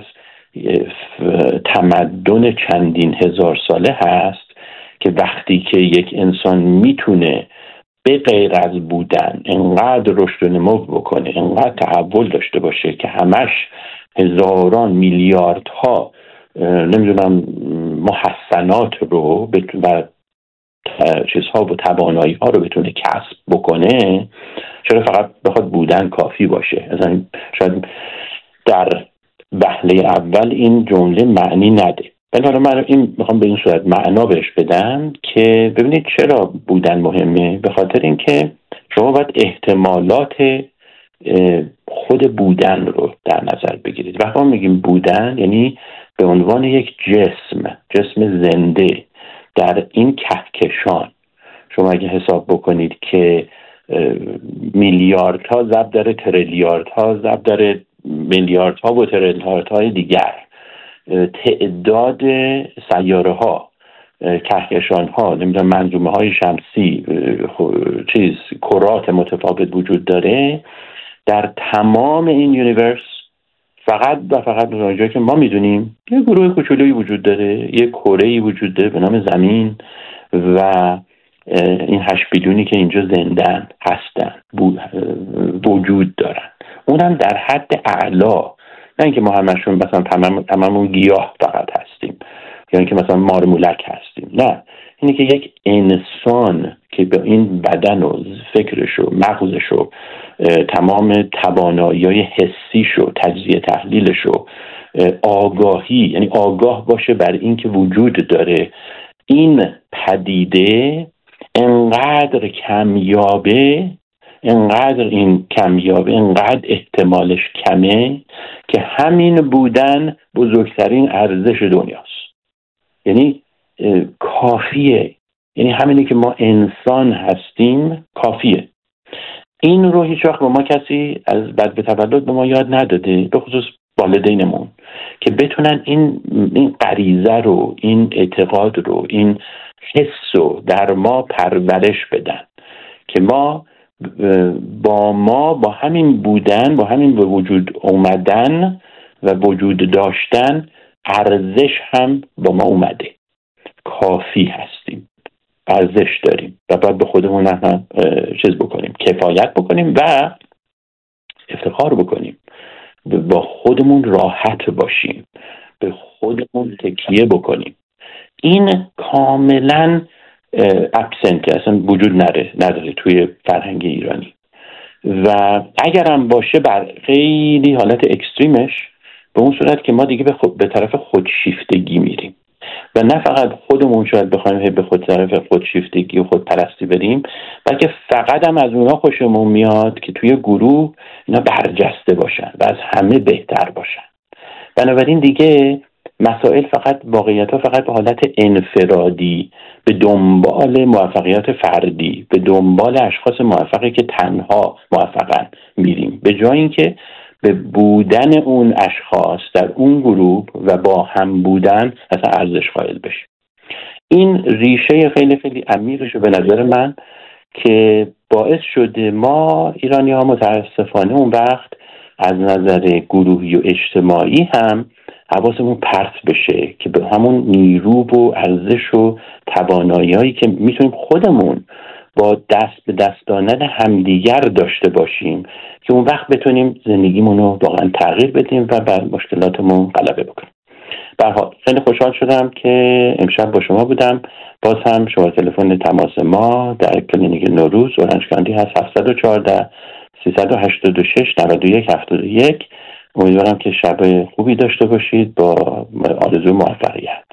تمدن چندین هزار ساله هست، که وقتی که یک انسان میتونه به غیر از بودن انقدر رشد و نمو بکنه، انقدر تحول داشته باشه که همش هزاران میلیاردها نمیدونم محسنات رو و چیزها و توانایی ها رو بتونه کسب بکنه، چرا فقط بخواد بودن کافی باشه؟ اصلا شاید در وهله اول این جمله معنی نده، ولی حالا من این میخوام به این صورت معنا بهش بدم که ببینید چرا بودن مهمه. به خاطر اینکه شما باید احتمالات خود بودن رو در نظر بگیرید. وقتی ما میگیم بودن یعنی به عنوان یک جسم زنده در این کهکشان. شما اگه حساب بکنید که میلیاردها ضرب داره تریلیاردها ضرب داره میلیاردها و تریلیاردهای دیگر، تعداد سیاره ها، کهکشان ها، نمیدونم منظومه های شمسی، کرات متفاوت وجود داره در تمام این یونیورس. فقط و فقط جایی که ما میدونیم یه گروه کوچولویی وجود داره، یه کره‌ای وجود داره به نام زمین و این 8 بیلیونی که اینجا زندن هستن، وجود دارن. اونم در حد اعلا، نه اینکه ما همشون مثلا تمامون گیاه فقط هستیم یا اینکه مثلا مار مولک هستیم. نه، اینه که یک انسان که به این بدن و فکرش و مغزش و تمام توانایی‌های حسیش و تجزیه تحلیلش و آگاهی، یعنی آگاه باشه بر این که وجود داره این پدیده انقدر کمیابه، انقدر احتمالش کمه که همین بودن بزرگترین ارزش دنیاست. یعنی کافیه، یعنی همینی که ما انسان هستیم کافیه. این رو هیچ وقت با ما کسی از بعد به تولد به ما یاد نداده، به خصوص والدینمون، که بتونن این غریزه رو، این اعتقاد رو، این حس رو در ما پرورش بدن که ما با همین بودن، با همین به وجود اومدن و وجود داشتن، ارزش هم با ما اومده، کافی هستیم، ارزش داریم و باید به خودمون هم چیز بکنیم، کفایت بکنیم و افتخار بکنیم، با خودمون راحت باشیم، به خودمون تکیه بکنیم. این کاملا ابسنت، اصلا وجود نداره توی فرهنگ ایرانی. و اگرم باشه بر خیلی حالت اکستریمش، به اون صورت که ما دیگه به طرف خودشیفتگی میریم و نه فقط خودمون شاید بخوایم به طرف خودشیفتگی و خودپرستی بریم، بلکه فقط هم از اونا خوشمون میاد که توی گروه اینا برجسته باشن و از همه بهتر باشن. بنابراین دیگه مسائل واقعیت‌ها فقط به حالت انفرادی، به دنبال موفقیت فردی، به دنبال اشخاص موفقی که تنها موفقن میریم، به جای اینکه به بودن اون اشخاص در اون گروه و با هم بودن اصلا ارزش قائل بشیم. این ریشه خیلی خیلی عمیقشه به نظر من که باعث شده ما ایرانی‌ها متاسفانه اون وقت از نظر گروهی و اجتماعی هم حواسمون پرت بشه که به همون نیرو و ارزش و توانایی‌هایی که میتونیم خودمون با دست به دست دادن همدیگر داشته باشیم که اون وقت بتونیم زندگیمون رو واقعا تغییر بدیم و بر مشکلاتمون غلبه بکنیم. به هر حال خیلی خوشحال شدم که امشب با شما بودم. باز هم شما تلفن تماس ما در کلینیک نوروز اورنج کانتی هست 714 386 91 71. امیدوارم که شب خوبی داشته باشید با آرزوی موفقیت.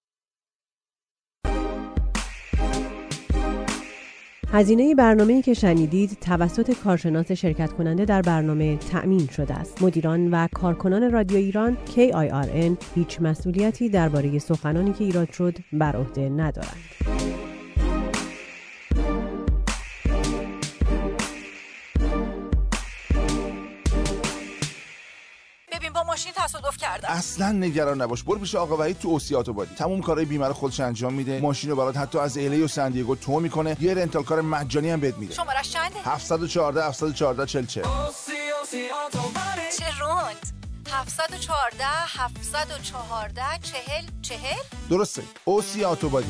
هزینه برنامه‌ای که شنیدید توسط کارشناس شرکت کننده در برنامه تأمین شده است. مدیران و کارکنان رادیو ایران KIRN هیچ مسئولیتی درباره سخنانی که ایراد شد بر عهده ندارند.
ماشین تصادف کردم.
اصلا نگران نباش، برو پیش آقا وحید تو اوسی اتوبادی. تموم کارهای بیمه رو خودش انجام میده. ماشین رو برات حتی از الی و سن دیگو تو میکنه. یه رنتال کار مجانی هم بهت میده.
شمارش چنده؟
714 714 40.
چه روند؟ 714 714 40.
درسته. اوسی اتوبادی.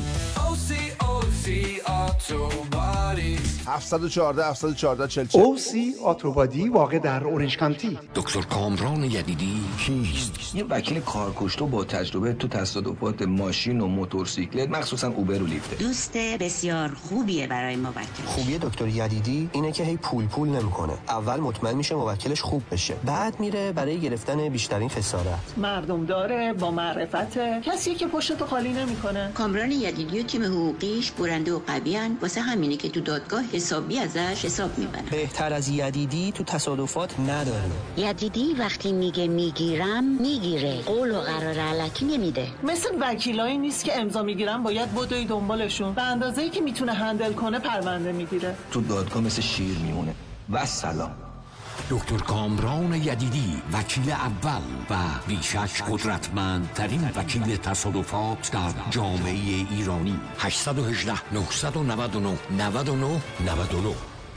714 714 40.
اوسی اتوبادی واقع در اورنج کانتی.
دکتر کامران یدیدی کیست؟
یه وکیل کارکشته با تجربه تو تصادفات ماشین و موتورسیکلت، مخصوصا اوبر و لیفت.
دوست بسیار خوبیه برای موکل.
خوبی دکتر یدیدی اینه که هی پول نمیکنه. اول مطمئن میشه موکلش خوب بشه، بعد میره برای گرفتن بیشترین خسارت.
مردم داره، با معرفت، کسی که پشتو خالی نمیکنه.
کامران یدیدی و تیم حقوقیش برنده و قویان، واسه همینه که تو دادگاه حسابی ازش حساب میبرن.
بهتر از یدیدی تو تصادفات نداره.
یدیدی وقتی میگه میگیرم میگیره، قول و قرار علکی نمیده.
مثل وکیلایی نیست که امضا میگیرن باید بدوی دنبالشون، به اندازه‌ای که میتونه هندل کنه پرونده میگیره.
تو دادگاه مثل شیر میمونه. و سلام.
دکتر کامران یدیدی، وکیل اول و بیشک قدرتمندترین وکیل تصادفات در جامعه ایرانی. 818 999 99 99.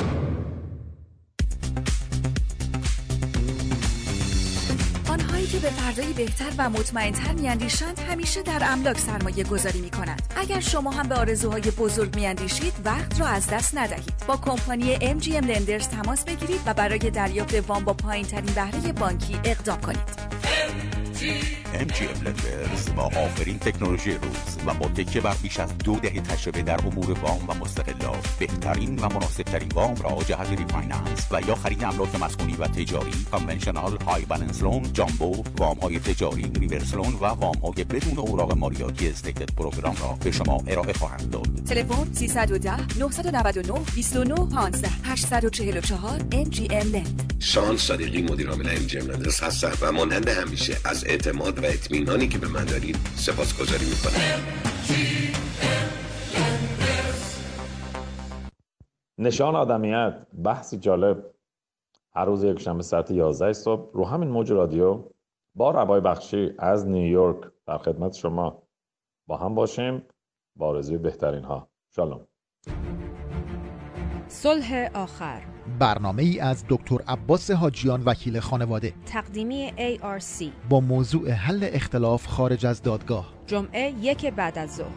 آنهایی که به فردایی بهتر و مطمئن‌تر می‌اندیشند همیشه در املاک سرمایه گذاری می‌کنند. اگر شما هم به آرزوهای بزرگ می‌اندیشید، وقت را از دست ندهید. با کمپانی MGM لندرز تماس بگیرید و برای دریافت وام با پایین‌ترین بهره بانکی اقدام کنید.
MGM لندرز با آخرین تکنولوژی روز و با تکیه بر بیش از 2 دهه تجربه در امور وام و مستقلات، بهترین و مناسبترین وام را جهت ریفایننس و یا خرید املاک مسکونی و تجاری، کانونشنال، های بالانس لون، جامبو، وام های تجاری، ریورس لون و وام های بدون اوراق مالیاتی استیتد پروگرام را به شما ارائه خواهند داد.
تلفن 310 999 29 15 844 MGM لند.
شان صادقی مدیر عامل MGM لندرز هستم و مانند همیشه از اعتماد و اطمینانی که به من دارید سپاسگزاری میکنم.
نشان آدمیت، بحثی جالب هر روز یکشنبه ساعت 11 صبح رو همین موج رادیو با ربای بخشی از نیویورک در خدمت شما با هم باشیم با آرزوی بهترین ها. شالوم.
صلح آخر،
برنامه ای از دکتر عباس حاجیان وکیل خانواده،
تقدیمی ARC،
با موضوع حل اختلاف خارج از دادگاه،
جمعه 1 بعد از ظهر.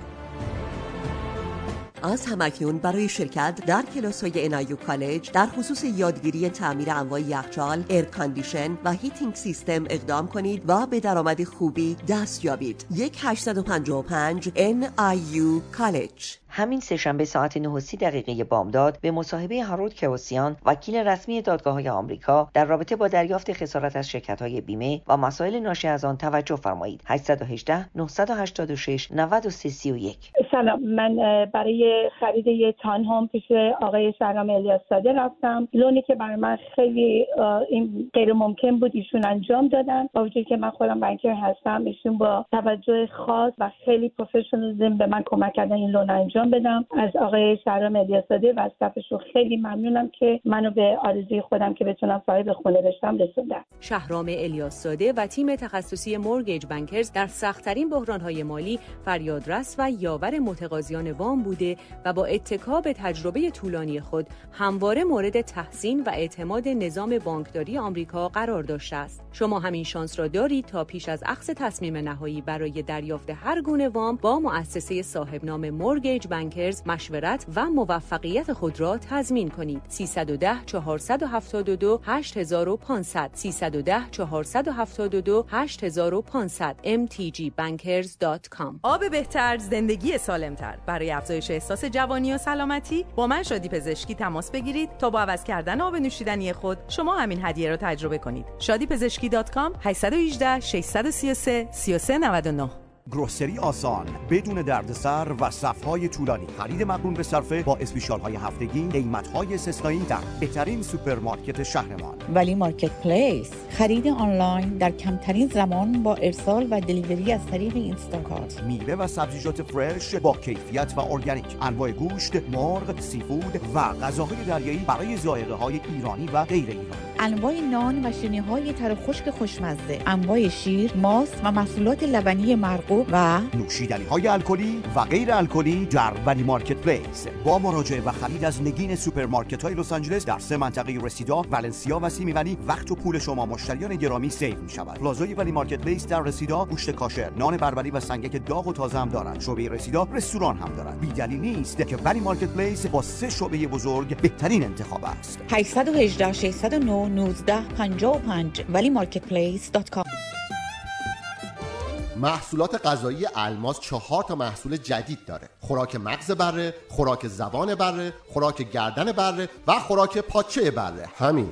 از همکنون برای شرکت در کلاس‌های NIU کالج در خصوص یادگیری تعمیر انواع یخچال، ایر کاندیشن و هیتینگ سیستم اقدام کنید و به درآمد خوبی دست یابید. 1-855 NIU کالج.
همین سه‌شنبه ساعت 9:30 بامداد به مصاحبه هارولد کوسیان وکیل رسمی دادگاه‌های آمریکا در رابطه با دریافت خسارت از شرکت‌های بیمه و مسائل ناشی از آن توجه فرمایید. 818 986 9331.
سلام، من برای خرید یه تان هوم پیش آقای شهرام الیاس‌زاده رفتم. لونی که برای من خیلی این غیر ممکن بود ایشون انجام دادن، با وجودی که من خودم بانکر هستم. ایشون با توجه خاص و خیلی پروفشنالیسم به من کمک کردن این لون انجام بدم. از آقای شهرام الیاس‌زاده و استافشون خیلی ممنونم که منو به آرزوی خودم که بتونم صاحب خونه بشم رسوندن.
شهرام الیاس‌زاده و تیم تخصصی مورگیج بانکرز در سخت‌ترین بحران‌های مالی فریادرس و یاور متقاضیان وام بوده و با اتکا به تجربه طولانی خود همواره مورد تحسین و اعتماد نظام بانکداری آمریکا قرار داشته است. شما همین شانس را دارید تا پیش از اخذ تصمیم نهایی برای دریافت هر گونه وام با مؤسسه صاحب نام مورگیج بانکرز مشورت و موفقیت خود را تضمین کنید. 310 472 8500 310 472 8500 mtgbankers.com.
آب بهتر، زندگی سالمتر. برای افزایش احساس جوانی و سلامتی با من شادی پزشکی تماس بگیرید تا با عوض کردن آب نوشیدنی خود شما همین هدیه را تجربه کنید. شادیپزشکی.com 818 633 3399.
گروسری آسان بدون دردسر و صف‌های طولانی. خرید مقرون به صرفه با اسپیشال‌های هفتگی، قیمت‌های استثنایی در بهترین سوپرمارکت شهرمان.
ولی مارکت پلیس، خرید آنلاین در کمترین زمان با ارسال و دلیوری از طریق اینستاکارت.
میوه و سبزیجات فرش با کیفیت و ارگانیک. انواع گوشت، مرغ، سیفود و غذاهای دریایی برای ذائقه‌های ایرانی و غیر ایرانی.
انواع نان و شیرینی‌های تر خشک خوشمزه، انواع شیر، ماست و محصولات لبنی مرغوب و
نوشیدنی‌های الکلی و غیر الکلی در ولی مارکت پلیس. با مراجعه و خرید از نگین سوپرمارکت‌های لس آنجلس در 3 منطقه رسیدا، ولنسیا و سیمی ولی، وقت و پول شما مشتریان گرامی سیو می‌شود. پلازای ولی مارکت پلیس در رسیدا گوشت کاشر، نان بربری و سنگک داغ و تازه هم دارند. شعبه رسیدا رستوران هم دارند. بی‌دلیل نیست که ولی مارکت پلیس با 3 شعبه بزرگ بهترین انتخاب است.
818 609 1955 walimarketplace.com.
محصولات غذایی الماس 4 تا محصول جدید داره: خوراک مغز بره، خوراک زبان بره، خوراک گردن بره و خوراک پاچه بره. همین.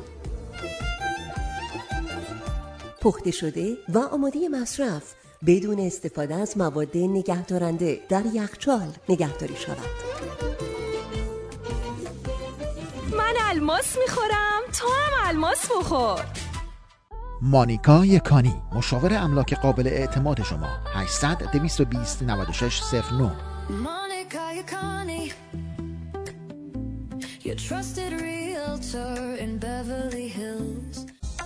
پخته شده و آماده مصرف بدون استفاده از مواد نگهدارنده در یخچال نگهداری شود.
من الماس میخورم، تو هم الماس بخور.
مانیکا یکانی، مشاور املاک قابل اعتماد شما. 800 220 96 09.
Monica Yakani, your trusted realtor in Beverly Hills.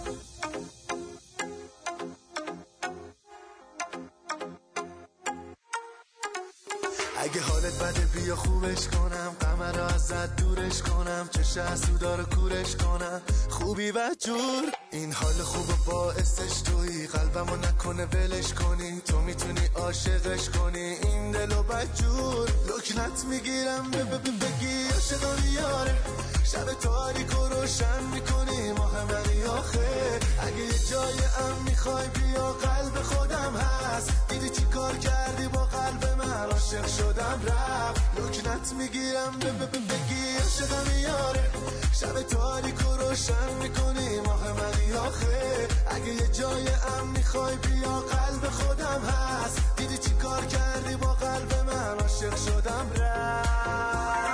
اگه حالت بده بیا خوبش کنم، قمر رو ازت دورش کنم، چه حسودا رو کورش کنم، خوبی و جور. این حال خوب باعثش تویی، قلبمو نکنه ولش کنی، تو میتونی عاشقش کنی، این دلو بدجور. لکنت میگیرم بگی عاشقم یاره، شب تاریک و روشن میکنی، ماه منی آخه. اگه یه جای ام میخوای بیا، قلب خودم هست، دیدی چی کار کردی با قلب من، عاشق شدم رفت. لکنت میگیرم بگی عاشقم یاره، شب تاریک و روشن میکنی، ماه منی آخه. اگه یه جای ام میخوای بیا، قلب خودم هست، دیدی چی کار کردی با قلب من، عاشق شدم رفت.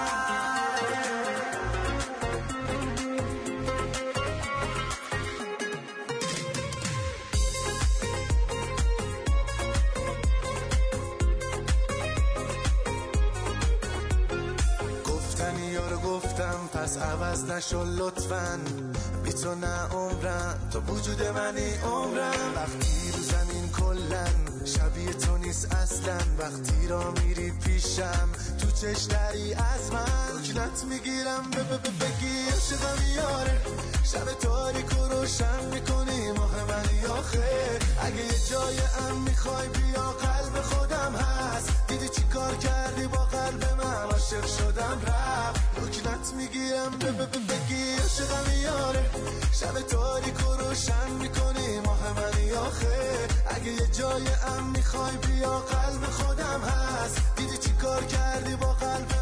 پس عوض نشو لطفاً، بی تو نه عمرم، تو وجود منی عمرم. وقتی رو زمین کلن شبیه تو نیست اصلا، وقتی را میری پیشم تو چش دری از من. لکنت میگیرم بگی عاشقم یاره، شب تاریک و روشن میکنی، ماه منی آخه. اگه یه جای ام میخوای بیا، قلب خودم هست، دیدی چی کار کردی با قلب من، عاشق شدم رفت. لکنت میگیرم بگی عاشقم یاره، شب تاریک و روشن میکنی، ماه منی آخه. اگه یه جای ام میخوای بیا، قلب خودم هست، دیدی چی کار کردی با قلب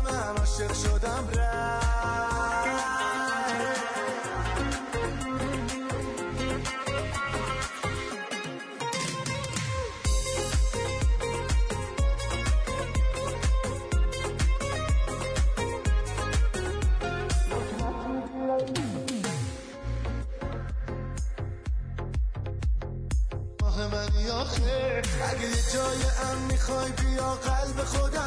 اگه یه جای امن میخوای بیا قلب خودم